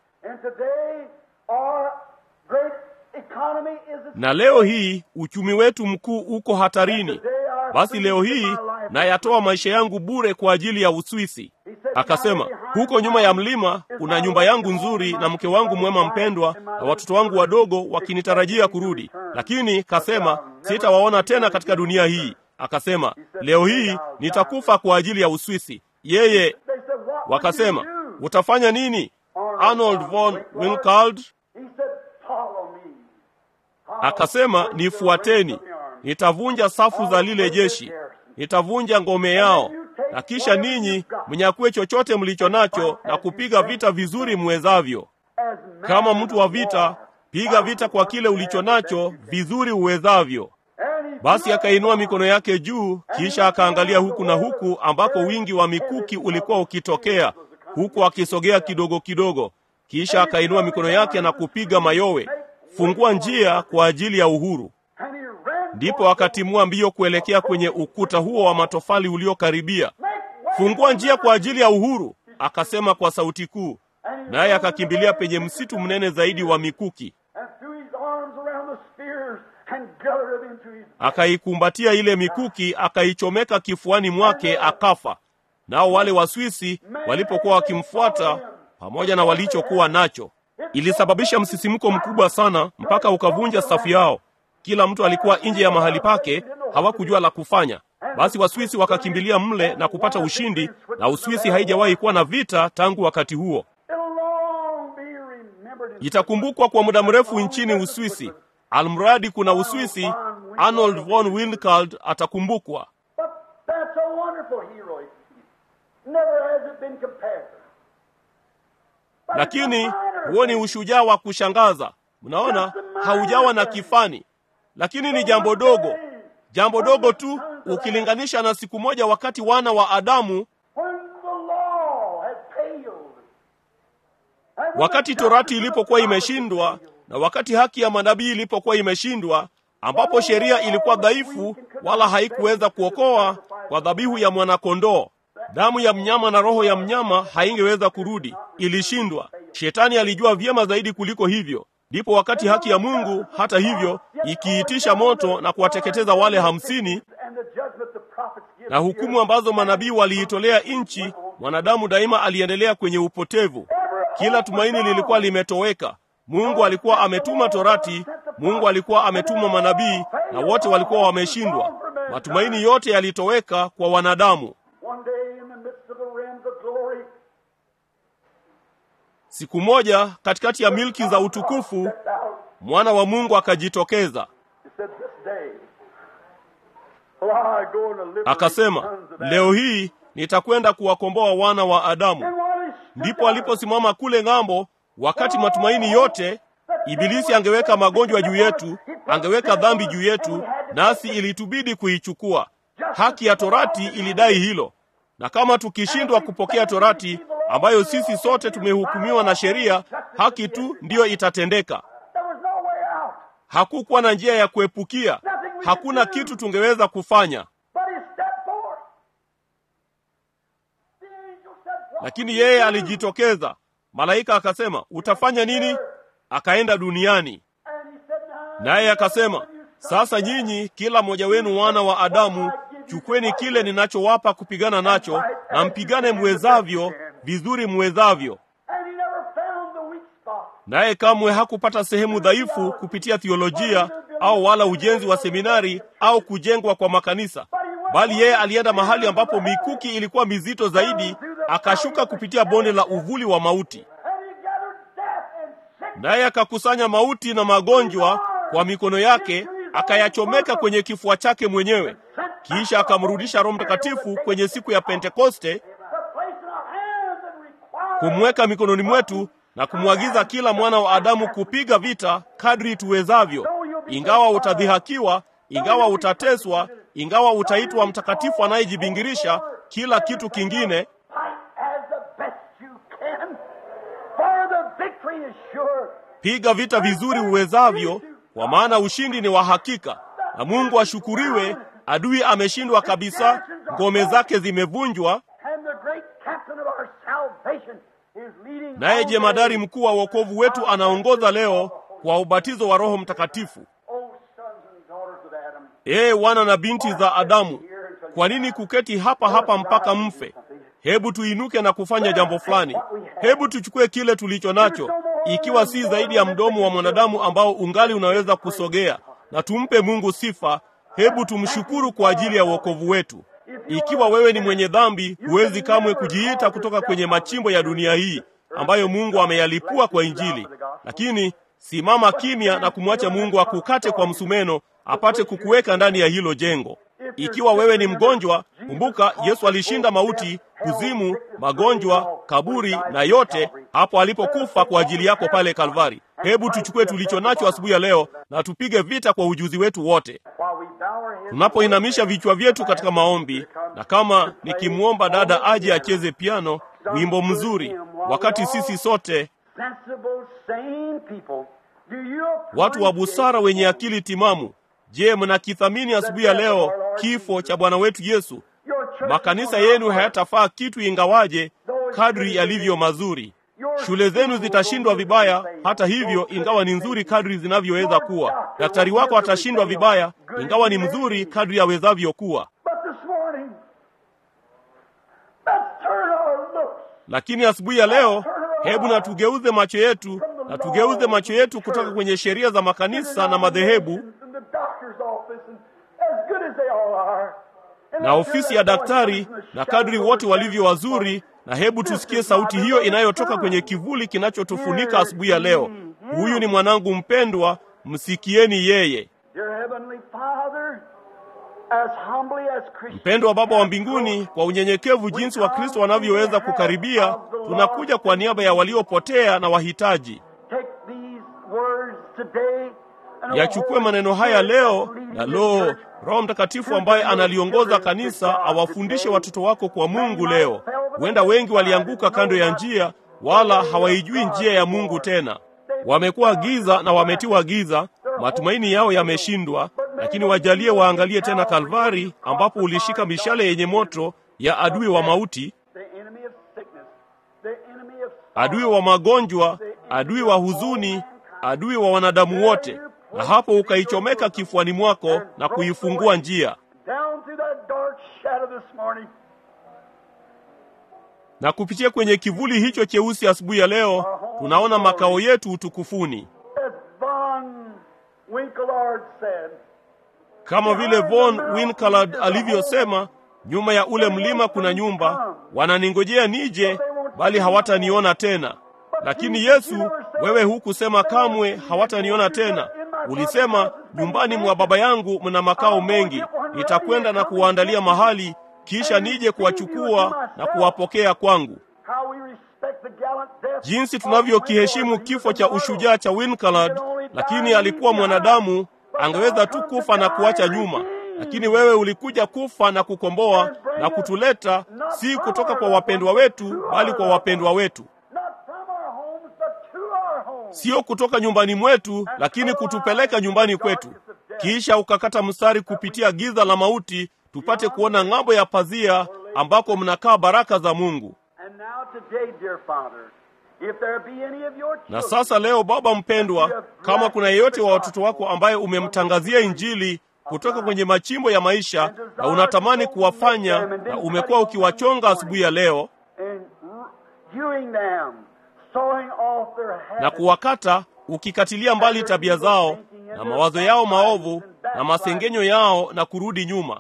Na leo hii uchumi wetu mkuu uko hatarini. Basi leo hii nayatoa maisha yangu bure kwa ajili ya Uswisi. Akasema, huko nyuma ya mlima kuna nyumba yangu nzuri na mke wangu mwema mpendwa na watoto wangu wadogo wakinitarajia kurudi. Lakini kasema, sitawaona tena katika dunia hii. Akasema, leo hii nitakufa kwa ajili ya Uswisi. Yeye wakasema, utafanya nini, Arnold von Wilkald? Akasema, nifuateni. Nitavunja safu za lile jeshi, nitavunja ngome yao, na kisha ninyi mnyakue chochote mlicho nacho na kupiga vita vizuri muwezavyo. Kama mtu wa vita, piga vita kwa kile ulicho nacho vizuri uwezavyo. Basi akainua mikono yake juu, kisha akaangalia huku na huku ambako wingi wa mikuki ulikuwa ukitokea, huku akisogea kidogo kidogo. Kisha akainua mikono yake na kupiga mayowe, fungua njia kwa ajili ya uhuru. Ndipo akatimua mbio kuelekea kwenye ukuta huo wa matofali uliokaribia. Fungua njia kwa ajili ya uhuru, akasema kwa sauti kuu. Naye akakimbilia penye msitu mnene zaidi wa mikuki. Akaikumbatia ile mikuki, akaichomeka kifuani mwake, akafa. Nao wale Waswisi walipokuwa wakimfuata pamoja na walichokuwa nacho, ilisababisha msisimko mkubwa sana mpaka ukavunja safu yao. Kila mtu alikuwa nje ya mahali pake, hawakujua la kufanya. Basi Waswisi wakakimbilia mle na kupata ushindi, na Uswisi haijawahi kuwa na vita tangu wakati huo. Itakumbukwa kwa muda mrefu nchini Uswisi. Almradi kuna Uswisi, Arnold von Wilkald atakumbukwa. Lakini huo ni ushujaa wa kushangaza. Mnaona, haujawa na kifani. Lakini ni jambo dogo tu ukilinganisha na siku moja wakati wana wa Adamu, wakati Torati ilipokuwa imeshindwa na wakati haki ya manabii ilipokuwa imeshindwa, ambapo sheria ilikuwa dhaifu wala haikuweza kuokoa kwa dhabihu ya mwana-kondoo. Damu ya mnyama na roho ya mnyama haingeweza kurudi, ilishindwa. Shetani alijua vyema zaidi kuliko hivyo. Ndipo wakati haki ya Mungu hata hivyo ikiitisha moto na kuwateketeza wale 50, na hukumu ambazo manabii waliitolea nchi, mwanadamu daima aliendelea kwenye upotevu. Kila tumaini lilikuwa limetoweka. Mungu alikuwa ametuma Torati, Mungu alikuwa ametuma manabii, na wote walikuwa wameshindwa. Matumaini yote yalitoweka kwa wanadamu. Siku moja katikati ya milki za utukufu, mwana wa Mungu akajitokeza. Akasema, leo hii nitakwenda kuwakomboa wana wa Adamu. Ndipo aliposimama kule ng'ambo, wakati matumaini yote, Ibilisi angeweka magonjwa juu yetu, angeweka dhambi juu yetu, nasi ilitubidi kuichukua. Haki ya Torati ilidai hilo. Na kama tukishindwa kupokea Torati, ambayo sisi sote tumehukumiwa na sheria, haki tu ndiyo itatendeka. Hakukuwa na njia ya kuepukia. Hakuna kitu tungeweza kufanya. Lakini yeye alijitokeza. Malaika akasema, utafanya nini? Akaenda duniani. Naye akasema, sasa nyinyi kila mmoja wenu wana wa Adamu, chukweni kile ninachowapa kupigana nacho, na mpigane mwezavyo, vizuri mwezavyo. Naye kamwe hakupata sehemu dhaifu kupitia theolojia au wala ujenzi wa seminari au kujengwa kwa makanisa, bali yeye alienda mahali ambapo mikuki ilikuwa mizito zaidi, akashuka kupitia bonde la uvuli wa mauti. Naye akakusanya mauti na magonjwa kwa mikono yake, akayachomeka kwenye kifua chake mwenyewe. Kisha akamrudisha Roho Mtakatifu kwenye siku ya Pentekoste, kumweka mikononi mwetu na kumwagiza kila mwana wa Adamu kupiga vita kadri tuwezavyo. Ingawa utadhihakiwa, ingawa utateswa, ingawa utaitwa mtakatifu anayejibingirisha kila kitu kingine, piga vita vizuri uwezavyo, kwa maana ushindi ni wa hakika. Na Mungu ashukuriwe, adui ameshindwa kabisa, ngome zake zimevunjwa. Naye jemadari mkuu wa wokovu wetu anaongoza leo kwa ubatizo wa Roho Mtakatifu. Wana na binti za Adamu, kwa nini kuketi hapa hapa mpaka mfe? Hebu tuinuke na kufanya jambo fulani. Hebu tuchukue kile tulicho nacho, ikiwa si zaidi ya mdomo wa mwanadamu ambao ungali unaweza kusogea, na tumpe Mungu sifa. Hebu tumshukuru kwa ajili ya wokovu wetu. Ikiwa wewe ni mwenye dhambi, huwezi kamwe kujiita kutoka kwenye machimbo ya dunia hii ambayo Mungu ameyalipua kwa Injili. Lakini simama kimya na kumwacha Mungu akukate kwa msumeno, apate kukuweka ndani ya hilo jengo. Ikiwa wewe ni mgonjwa, kumbuka Yesu alishinda mauti, kuzimu, magonjwa, kaburi na yote hapo alipokufa kwa ajili yako pale Kalvari. Hebu tuchukue tulicho nacho asubuhi ya leo na tupige vita kwa ujuzi wetu wote, tunapoinamisha vichwa vyetu katika maombi. Na kama nikimwomba dada aje acheze piano wimbo mzuri, wakati sisi sote watu wa busara wenye akili timamu, je, mnakithamini asubuhi ya leo kifo cha Bwana wetu Yesu? Makanisa yenu hayatafaa kitu ingawaje kadri yalivyo mazuri. Shule zenu zitashindwa vibaya hata hivyo ingawa ni nzuri kadri zinavyoweza kuwa. Daktari wako atashindwa vibaya ingawa ni mzuri kadri yawezavyo kuwa. Lakini asubuhi ya leo, hebu na tugeuze macho yetu kutoka kwenye sheria za makanisa na madhehebu na ofisi ya daktari na kadri wote walivyo wazuri, na hebu tusikie sauti hiyo inayotoka kwenye kivuli kinachotufunika asubuhi ya leo. Huyu ni mwanangu mpendwa, msikieni yeye. Mpendwa Baba wa mbinguni, kwa unyenyekevu jinsi wa Kristo wanavyoweza kukaribia, tunakuja kwa niaba ya waliopotea na wahitaji. Yachukue maneno haya leo, na Roho Mtakatifu ambaye analiongoza kanisa awafundishe watoto wako kwa Mungu leo. Huenda wengi walianguka kando ya njia, wala hawaijui njia ya Mungu tena. Wamekuwa giza na wametiwa giza, matumaini yao yameshindwa. Lakini wajalie waangalie tena Kalvari, ambapo ulishika mishale yenye moto ya adui wa mauti, adui wa magonjwa, adui wa huzuni, adui wa wanadamu wote, na hapo ukaichomeka kifuani mwako na kuifungua njia. Na kupitia kwenye kivuli hicho cheusi asubuhi ya leo, tunaona makao yetu utukufuni. Kama vile Von Winckelard alivyosema, nyuma ya ule mlima kuna nyumba, wananingojea nije, bali hawataniona tena. Lakini Yesu, wewe hukusema kamwe hawataniona tena. Ulisema, nyumbani mwa Baba yangu mna makao mengi, nitakwenda na kuwaandalia mahali, kisha nije kuwachukua na kuwapokea kwangu. Jinsi tunavyokiheshimu kifo cha ushujaa cha Winckelard, lakini alikuwa mwanadamu, angeweza tu kufa na kuacha nyuma. Lakini wewe ulikuja kufa na kukomboa na kutuleta, si kutoka kwa wapendwa wetu, bali kwa wapendwa wetu. Sio kutoka nyumbani mwetu, lakini kutupeleka nyumbani kwetu. Kisha ukakata mstari kupitia giza la mauti, tupate kuona ng'ambo ya pazia ambako mnakaa baraka za Mungu. Na sasa leo, Baba mpendwa, kama kuna yeyote wa watoto wako ambaye umemtangazia Injili kutoka kwenye machimbo ya maisha na unatamani kuwafanya, na umekuwa ukiwachonga asubuhi ya leo na kuwakata, ukikatilia mbali tabia zao na mawazo yao maovu na masengenyo yao na kurudi nyuma,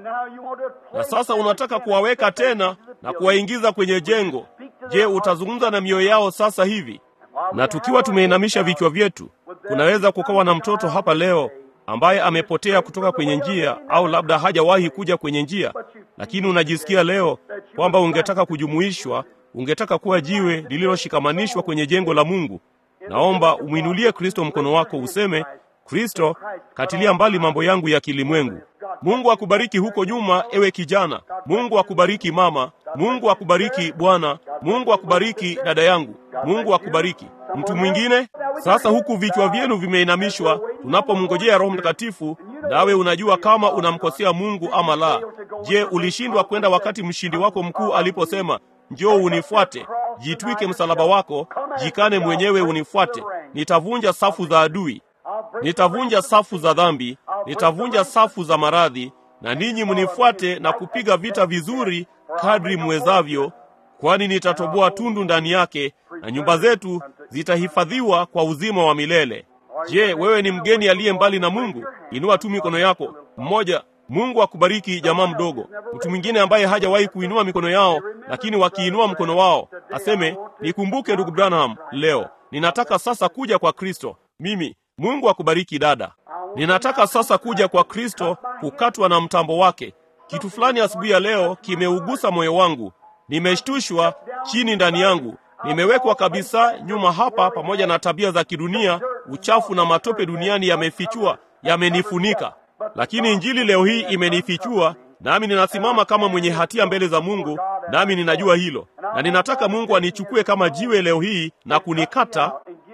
na sasa unataka kuwaweka tena na kuwaingiza kwenye jengo. Je, utazungumza na mioyo yao sasa hivi? Na tukiwa tumeinamisha vichwa vyetu, kunaweza kukawa na mtoto hapa leo ambaye amepotea kutoka kwenye njia, au labda hajawahi kuja kwenye njia, lakini unajisikia leo kwamba ungetaka kujumuishwa, ungetaka kuwa jiwe lililoshikamanishwa kwenye jengo la Mungu. Naomba umwinulie Kristo mkono wako, useme, Kristo, katilia mbali mambo yangu ya kilimwengu. Mungu akubariki huko nyuma, ewe kijana. Mungu akubariki mama. Mungu akubariki bwana. Mungu akubariki dada yangu. Mungu akubariki. Mtu mwingine? Sasa huku vichwa vyenu vimeinamishwa, tunapomngojea Roho Mtakatifu, nawe unajua kama unamkosea Mungu ama la. Je, ulishindwa kwenda wakati mshindi wako mkuu aliposema, njoo unifuate, jitwike msalaba wako, jikane mwenyewe unifuate, nitavunja safu za adui, nitavunja safu za dhambi, nitavunja safu za maradhi, na ninyi mnifuate na kupiga vita vizuri kadri mwezavyo, kwani nitatoboa tundu ndani yake, na nyumba zetu zitahifadhiwa kwa uzima wa milele. Je, wewe ni mgeni aliye mbali na Mungu? Inua tu mikono yako. Mmoja, Mungu akubariki jamaa mdogo. Mtu mwingine ambaye hajawahi kuinua mikono yao, lakini wakiinua mkono wao, aseme, nikumbuke ndugu Branham leo. Ninataka sasa kuja kwa Kristo. Mimi, Mungu akubariki dada. Ninataka sasa kuja kwa Kristo, kukatwa na mtambo wake. Kitu fulani asubuhi ya leo kimeugusa moyo wangu. Nimeshtushwa chini ndani yangu. Nimewekwa kabisa nyuma hapa pamoja na tabia za kidunia, uchafu na matope duniani yamefichua, yamenifunika. Lakini Injili leo hii imenifichua, nami ninasimama kama mwenye hatia mbele za Mungu, nami ninajua hilo. Na ninataka Mungu anichukue kama jiwe leo hii na kunikata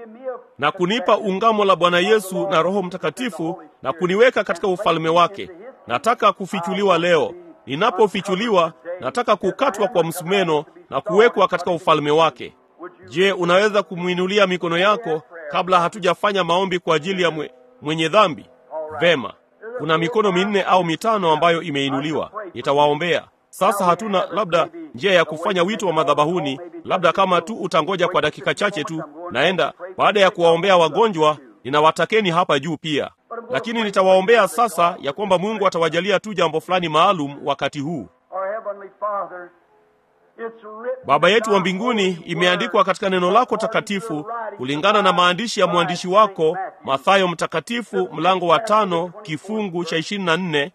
na kunipa ungamo la Bwana Yesu na Roho Mtakatifu na kuniweka katika ufalme wake. Nataka kufichuliwa leo. Ninapofichuliwa, nataka kukatwa kwa msumeno na kuwekwa katika ufalme wake. Je, unaweza kumwinulia mikono yako kabla hatujafanya maombi kwa ajili ya mwenye dhambi? Vema. Kuna mikono 4 au 5 ambayo imeinuliwa. Nitawaombea. Sasa hatuna labda njia ya kufanya wito wa madhabahuni, labda kama tu utangoja kwa dakika chache tu. Naenda baada ya kuwaombea wagonjwa, ninawatakeni hapa juu pia. Lakini nitawaombea sasa ya kwamba Mungu atawajalia tu jambo fulani maalum wakati huu. Baba yetu wa mbinguni, imeandikwa katika neno lako takatifu, kulingana na maandishi ya mwandishi wako Mathayo mtakatifu mlango wa 5 kifungu cha 24,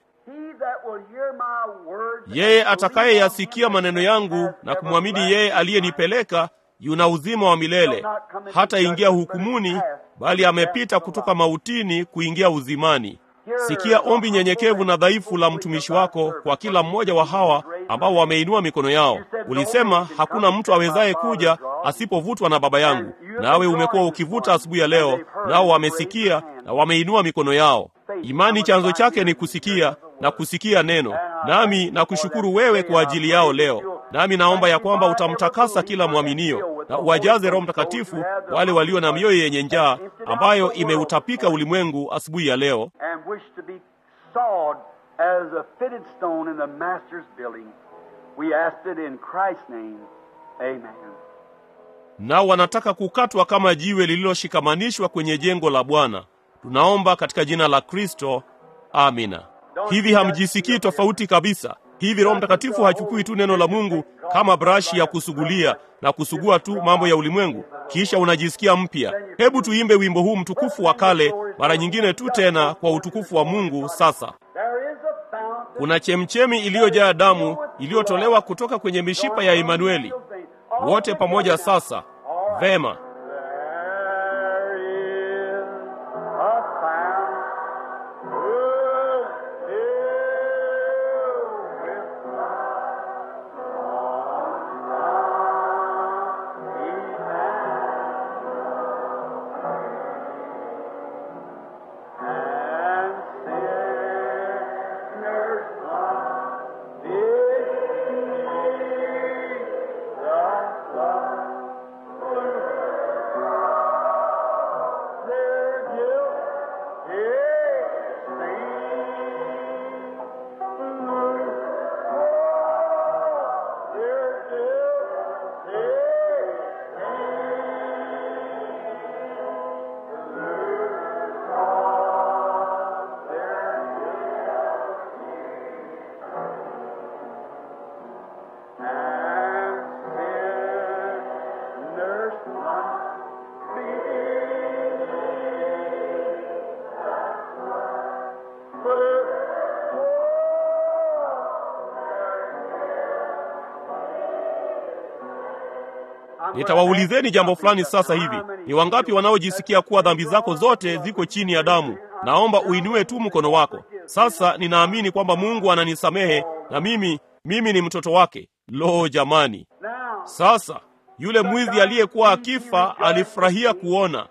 yeye atakayeyasikia maneno yangu na kumwamini yeye aliyenipeleka yuna uzima wa milele, hata ingia hukumuni, bali amepita kutoka mautini kuingia uzimani. Sikia ombi nyenyekevu na dhaifu la mtumishi wako kwa kila mmoja wa hawa ambao wameinua mikono yao. Ulisema hakuna mtu awezaye kuja asipovutwa na Baba yangu. Nawe umekuwa ukivuta asubuhi ya leo, nao wamesikia na wameinua mikono yao. Imani chanzo chake ni kusikia na kusikia neno. Nami nakushukuru wewe kwa ajili yao leo. Nami naomba ya kwamba utamtakasa kila mwaminio na uwajaze Roho Mtakatifu wale walio na mioyo yenye njaa ambayo imeutapika ulimwengu asubuhi ya leo, nao wanataka kukatwa kama jiwe lililoshikamanishwa kwenye jengo la Bwana. Tunaomba katika jina la Kristo. Amina. Hivi hamjisikii tofauti kabisa? Hivi Roho Mtakatifu hachukui tu neno la Mungu kama brashi ya kusugulia na kusugua tu mambo ya ulimwengu, kisha unajisikia mpya. Hebu tuimbe wimbo huu mtukufu wa kale mara nyingine tu tena kwa utukufu wa Mungu. Sasa kuna chemchemi iliyojaa damu iliyotolewa kutoka kwenye mishipa ya Emanueli. Wote pamoja sasa. Vema. Nitawaulizeni jambo fulani sasa hivi. Ni wangapi wanaojisikia kuwa dhambi zako zote ziko chini ya damu? Naomba uinue tu mkono wako. Sasa ninaamini kwamba Mungu ananisamehe na mimi ni mtoto wake. Lo jamani. Sasa yule mwizi aliyekuwa akifa alifurahia kuona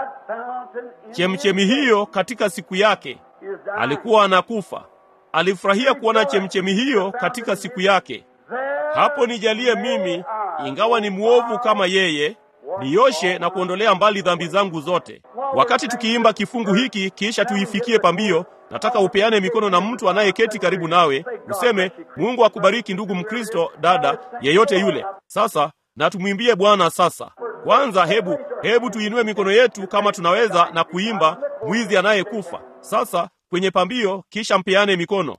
chemchemi hiyo katika siku yake. Alikuwa anakufa. Alifurahia kuona chemchemi hiyo katika siku yake. Hapo nijalie mimi, ingawa ni muovu kama yeye, nioshe na kuondolea mbali dhambi zangu zote. Wakati tukiimba kifungu hiki kisha tuifikie pambio, nataka upeane mikono na mtu anayeketi karibu nawe, useme Mungu akubariki ndugu Mkristo, dada, yeyote yule. Sasa na tumwimbie Bwana sasa. Kwanza hebu tuinue mikono yetu kama tunaweza na kuimba mwizi anayekufa. Sasa kwenye pambio kisha mpeane mikono.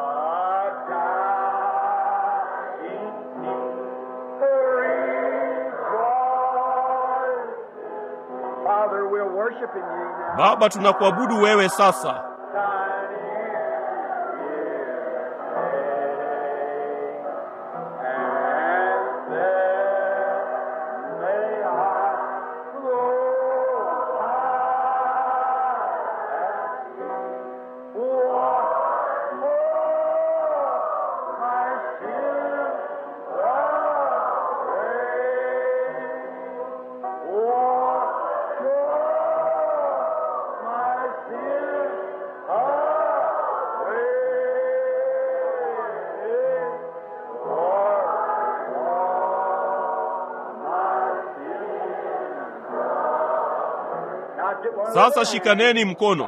Baba, tunakuabudu wewe sasa. Sasa shikaneni mkono.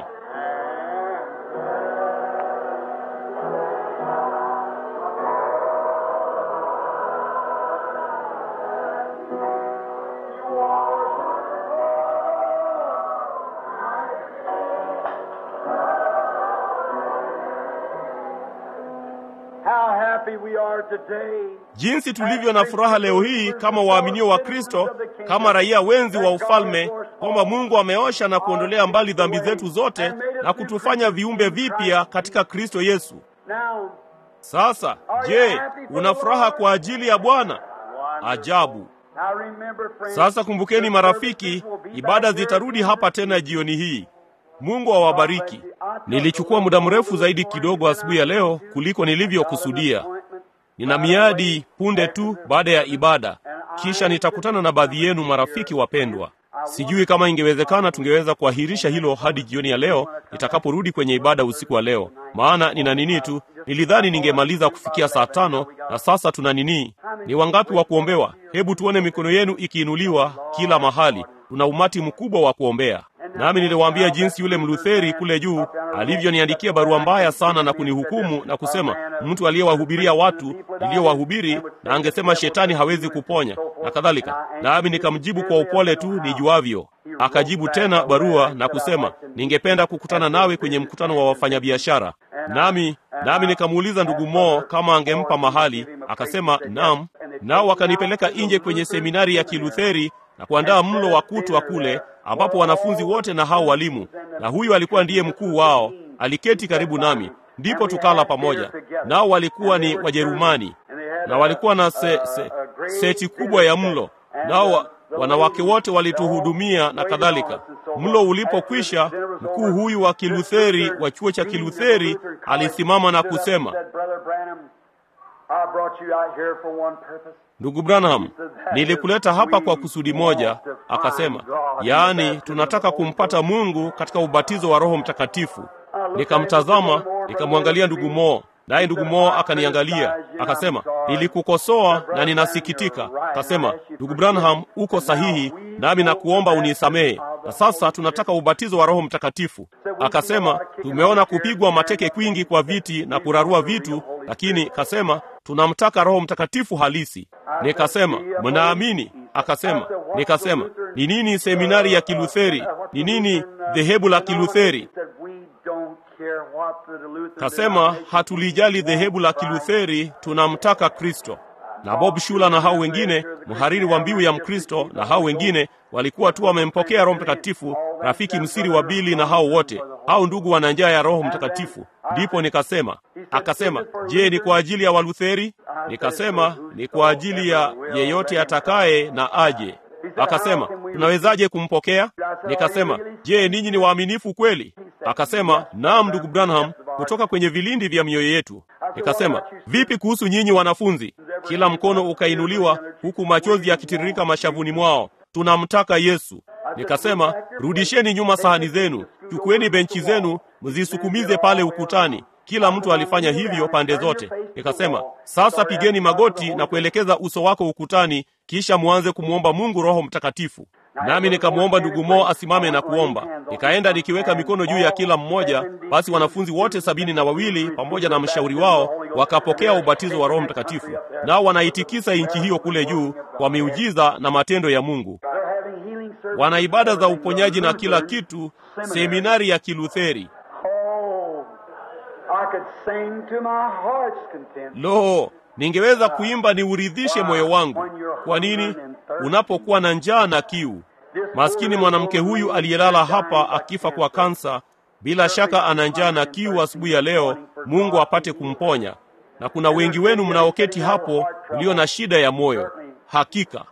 Jinsi tulivyo na furaha leo hii kama waaminio wa Kristo, kama raia wenzi wa ufalme, kwamba Mungu ameosha na kuondolea mbali dhambi zetu zote na kutufanya viumbe vipya katika Kristo Yesu. Sasa, je, una furaha kwa ajili ya Bwana? Ajabu. Sasa kumbukeni marafiki, ibada zitarudi hapa tena jioni hii. Mungu awabariki. Nilichukua muda mrefu zaidi kidogo asubuhi ya leo kuliko nilivyokusudia. Nina miadi punde tu baada ya ibada. Kisha nitakutana na baadhi yenu marafiki wapendwa. Sijui kama ingewezekana tungeweza kuahirisha hilo hadi jioni ya leo nitakaporudi kwenye ibada usiku wa leo. Maana nina nini tu, nilidhani ningemaliza kufikia saa 5 na sasa tuna nini? Ni wangapi wa kuombewa? Hebu tuone mikono yenu ikiinuliwa kila mahali. Tuna umati mkubwa wa kuombea. Nami niliwaambia jinsi yule Mlutheri kule juu alivyoniandikia barua mbaya sana na kunihukumu na kusema mtu aliyewahubiria watu niliyowahubiri, na angesema shetani hawezi kuponya na kadhalika. Nami nikamjibu kwa upole tu nijuavyo. Akajibu tena barua na kusema ningependa kukutana nawe kwenye mkutano wa wafanyabiashara. Nami nikamuuliza ndugu Mo kama angempa mahali, akasema naam. Nao wakanipeleka nje kwenye seminari ya Kilutheri na kuandaa mlo wa kutwa kule, ambapo wanafunzi wote na hao walimu, na huyu alikuwa ndiye mkuu wao, aliketi karibu nami. Ndipo tukala pamoja. Nao walikuwa ni Wajerumani na walikuwa na seti kubwa ya mlo, nao wanawake wote walituhudumia na kadhalika. Mlo ulipokwisha, mkuu huyu wa Kilutheri wa chuo cha Kilutheri alisimama na kusema, ndugu Branham, nilikuleta hapa kwa kusudi moja. Akasema, yaani tunataka kumpata Mungu katika ubatizo wa Roho Mtakatifu. Nikamtazama, nikamwangalia ndugu Mo, naye ndugu Mo akaniangalia, akasema, nilikukosoa na ninasikitika. Akasema, ndugu Branham, uko sahihi, nami nakuomba unisamehe. Na sasa tunataka ubatizo wa Roho Mtakatifu. Akasema, tumeona kupigwa mateke kwingi kwa viti na kurarua vitu, lakini kasema tunamtaka Roho Mtakatifu halisi. Nikasema, mnaamini? Akasema, nikasema, ni nini seminari ya Kilutheri? Ni nini dhehebu la Kilutheri? Kasema, hatulijali dhehebu la Kilutheri, tunamtaka Kristo. Na Bob Shula na hao wengine, mhariri wa mbiu ya Mkristo, na hao wengine walikuwa tu wamempokea Roho Mtakatifu, rafiki msiri wa Bili na hao wote. Hao ndugu wana njaa ya Roho Mtakatifu. Ndipo nikasema, akasema, je, ni kwa ajili ya Walutheri? Nikasema, ni kwa ajili ya yeyote atakaye na aje. Akasema, tunawezaje kumpokea? Nikasema, je, ninyi ni waaminifu kweli? Akasema, naam ndugu Branham, kutoka kwenye vilindi vya mioyo yetu. Nikasema, vipi kuhusu nyinyi wanafunzi? Kila mkono ukainuliwa, huku machozi yakitiririka mashavuni mwao. Tunamtaka Yesu. Nikasema, rudisheni nyuma sahani zenu, chukueni benchi zenu, mzisukumize pale ukutani. Kila mtu alifanya hivyo pande zote. Nikasema, sasa pigeni magoti na kuelekeza uso wako ukutani, kisha muanze kumuomba Mungu Roho Mtakatifu. Nami nikamwomba ndugu Mo asimame na kuomba. Nikaenda nikiweka mikono juu ya kila mmoja. Basi wanafunzi wote 72 pamoja na mshauri wao wakapokea ubatizo wa Roho Mtakatifu. Nao wanaitikisa nchi hiyo kule juu kwa miujiza na matendo ya Mungu. Wana ibada za uponyaji na kila kitu, seminari ya Kilutheri. Lo, ningeweza kuimba niuridhishe moyo wangu. Kwa nini? Unapokuwa na njaa na kiu. Maskini mwanamke huyu aliyelala hapa akifa kwa kansa, bila shaka ana njaa na kiu asubuhi ya leo. Mungu apate kumponya. Na kuna wengi wenu mnaoketi hapo mlio na shida ya moyo. Hakika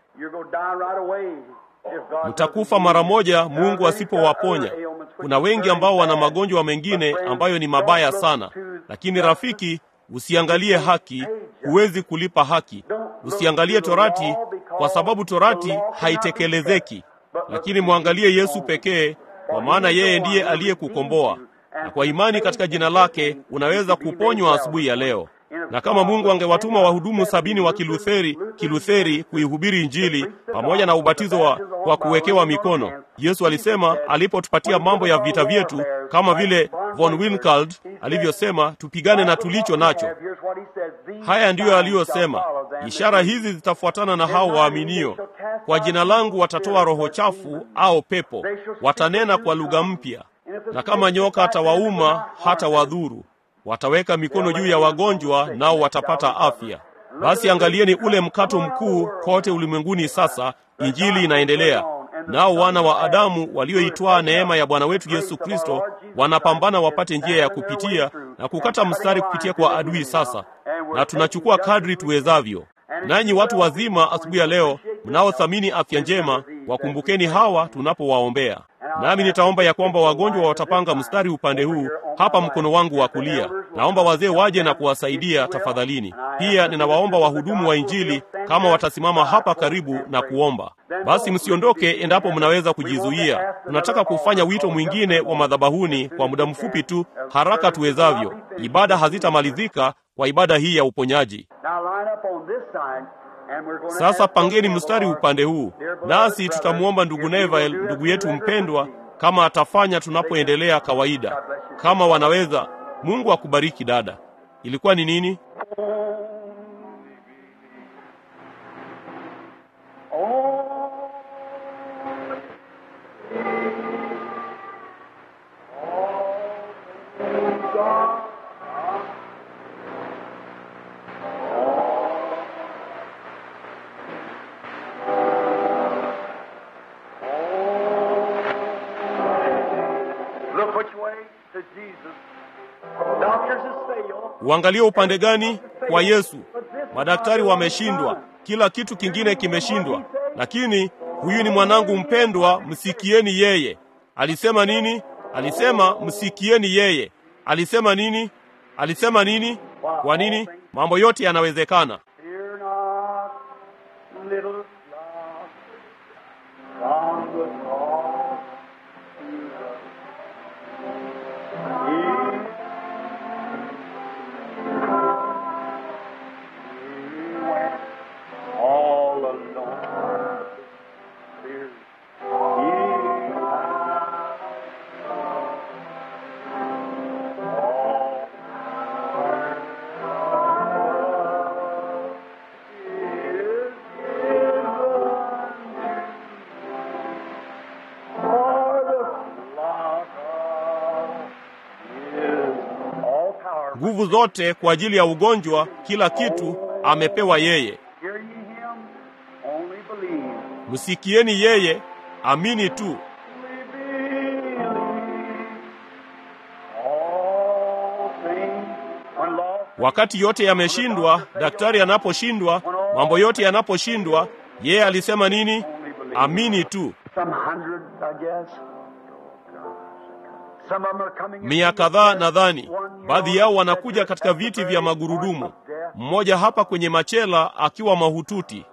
mtakufa mara moja Mungu asipowaponya. Kuna wengi ambao wana magonjwa mengine ambayo ni mabaya sana. Lakini rafiki, usiangalie haki, huwezi kulipa haki. Usiangalie torati, kwa sababu torati haitekelezeki. Lakini muangalie Yesu pekee, kwa maana yeye ndiye aliyekukomboa. Na kwa imani katika jina lake unaweza kuponywa asubuhi ya leo. Na kama Mungu angewatuma wahudumu 70 wa Kilutheri kuihubiri Injili pamoja na ubatizo wa kuwekewa mikono. Yesu alisema alipotupatia mambo ya vita vyetu, kama vile Von Winkald alivyosema, tupigane na tulicho nacho. Haya ndiyo aliyosema, ishara hizi zitafuatana na hao waaminio. Kwa jina langu watatoa roho chafu au pepo, watanena kwa lugha mpya, na kama nyoka atawauma hata wadhuru. Wataweka mikono juu ya wagonjwa nao watapata afya. Basi angalieni ule mkato mkuu kote ulimwenguni sasa. Injili inaendelea. Nao wana wa Adamu walioitwaa neema ya Bwana wetu Yesu Kristo wanapambana wapate njia ya kupitia na kukata mstari kupitia kwa adui sasa. Na tunachukua kadri tuwezavyo. Nanyi watu wazima asubuhi ya leo mnaothamini afya njema, wakumbukeni hawa tunapowaombea. Nami nitaomba ya kwamba wagonjwa watapanga mstari upande huu hapa mkono wangu wa kulia. Naomba wazee waje na kuwasaidia tafadhalini. Pia ninawaomba wahudumu wa Injili kama watasimama hapa karibu na kuomba. Basi msiondoke endapo mnaweza kujizuia. Tunataka kufanya wito mwingine wa madhabahuni kwa muda mfupi tu, haraka tuwezavyo. Ibada hazitamalizika kwa ibada hii ya uponyaji. Sasa pangeni mstari upande huu. Nasi tutamuomba ndugu Neville, ndugu yetu mpendwa, kama atafanya tunapoendelea kawaida. Kama wanaweza, Mungu akubariki dada. Ilikuwa ni nini? Uangalie upande gani? Kwa Yesu. Madaktari wameshindwa, kila kitu kingine kimeshindwa, lakini huyu ni mwanangu mpendwa, msikieni yeye. Alisema nini? Alisema msikieni yeye. Alisema nini? Alisema nini? Kwa nini? Mambo yote yanawezekana. Nguvu zote kwa ajili ya ugonjwa, kila kitu amepewa yeye. Msikieni yeye, amini tu. Wakati yote yameshindwa, daktari anaposhindwa, mambo yote yanaposhindwa, yeye alisema nini? Amini tu. Mia kadhaa nadhani, baadhi yao wanakuja katika viti vya magurudumu. Mmoja hapa kwenye machela akiwa mahututi.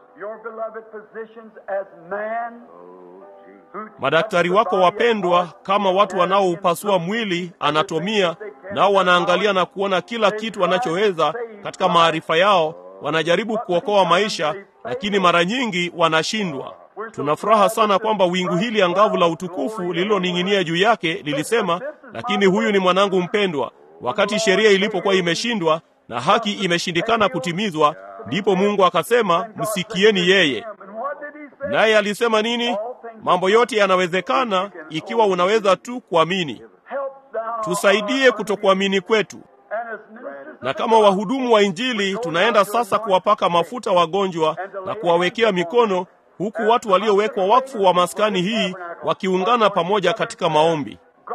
Madaktari wako wapendwa, kama watu wanaoupasua mwili, anatomia, nao wanaangalia na kuona kila kitu wanachoweza katika maarifa yao, wanajaribu kuokoa maisha, lakini mara nyingi wanashindwa. Tunafuraha sana kwamba wingu hili angavu la utukufu lililoning'inia juu yake lilisema, lakini huyu ni mwanangu mpendwa. Wakati sheria ilipokuwa imeshindwa na haki imeshindikana kutimizwa, ndipo Mungu akasema, msikieni yeye. Naye alisema nini? Mambo yote yanawezekana ikiwa unaweza tu kuamini. Tusaidie kutokuamini kwetu. Na kama wahudumu wa Injili tunaenda sasa kuwapaka mafuta wagonjwa na kuwawekea mikono, huku watu waliowekwa wakfu wa maskani hii wakiungana pamoja katika maombi.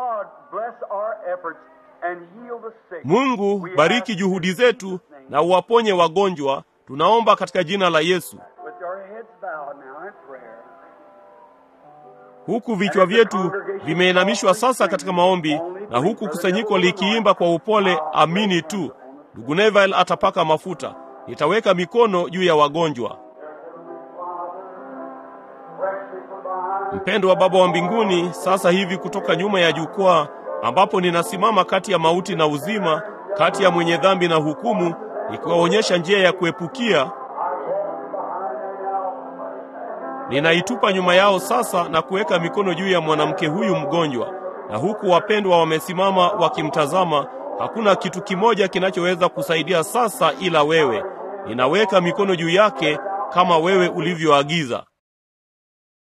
Mungu, bariki juhudi zetu na uwaponye wagonjwa. Tunaomba katika jina la Yesu. Huku vichwa vyetu vimeinamishwa sasa katika maombi, na huku kusanyiko likiimba kwa upole, amini tu. Ndugu Neville atapaka mafuta. Nitaweka mikono juu ya wagonjwa. Mpendwa Baba wa mbinguni, sasa hivi kutoka nyuma ya jukwaa ambapo ninasimama kati ya mauti na uzima, kati ya mwenye dhambi na hukumu, nikiwaonyesha njia ya kuepukia, ninaitupa nyuma yao sasa na kuweka mikono juu ya mwanamke huyu mgonjwa. Na huku wapendwa wamesimama wakimtazama, hakuna kitu kimoja kinachoweza kusaidia sasa ila wewe. Ninaweka mikono juu yake kama wewe ulivyoagiza.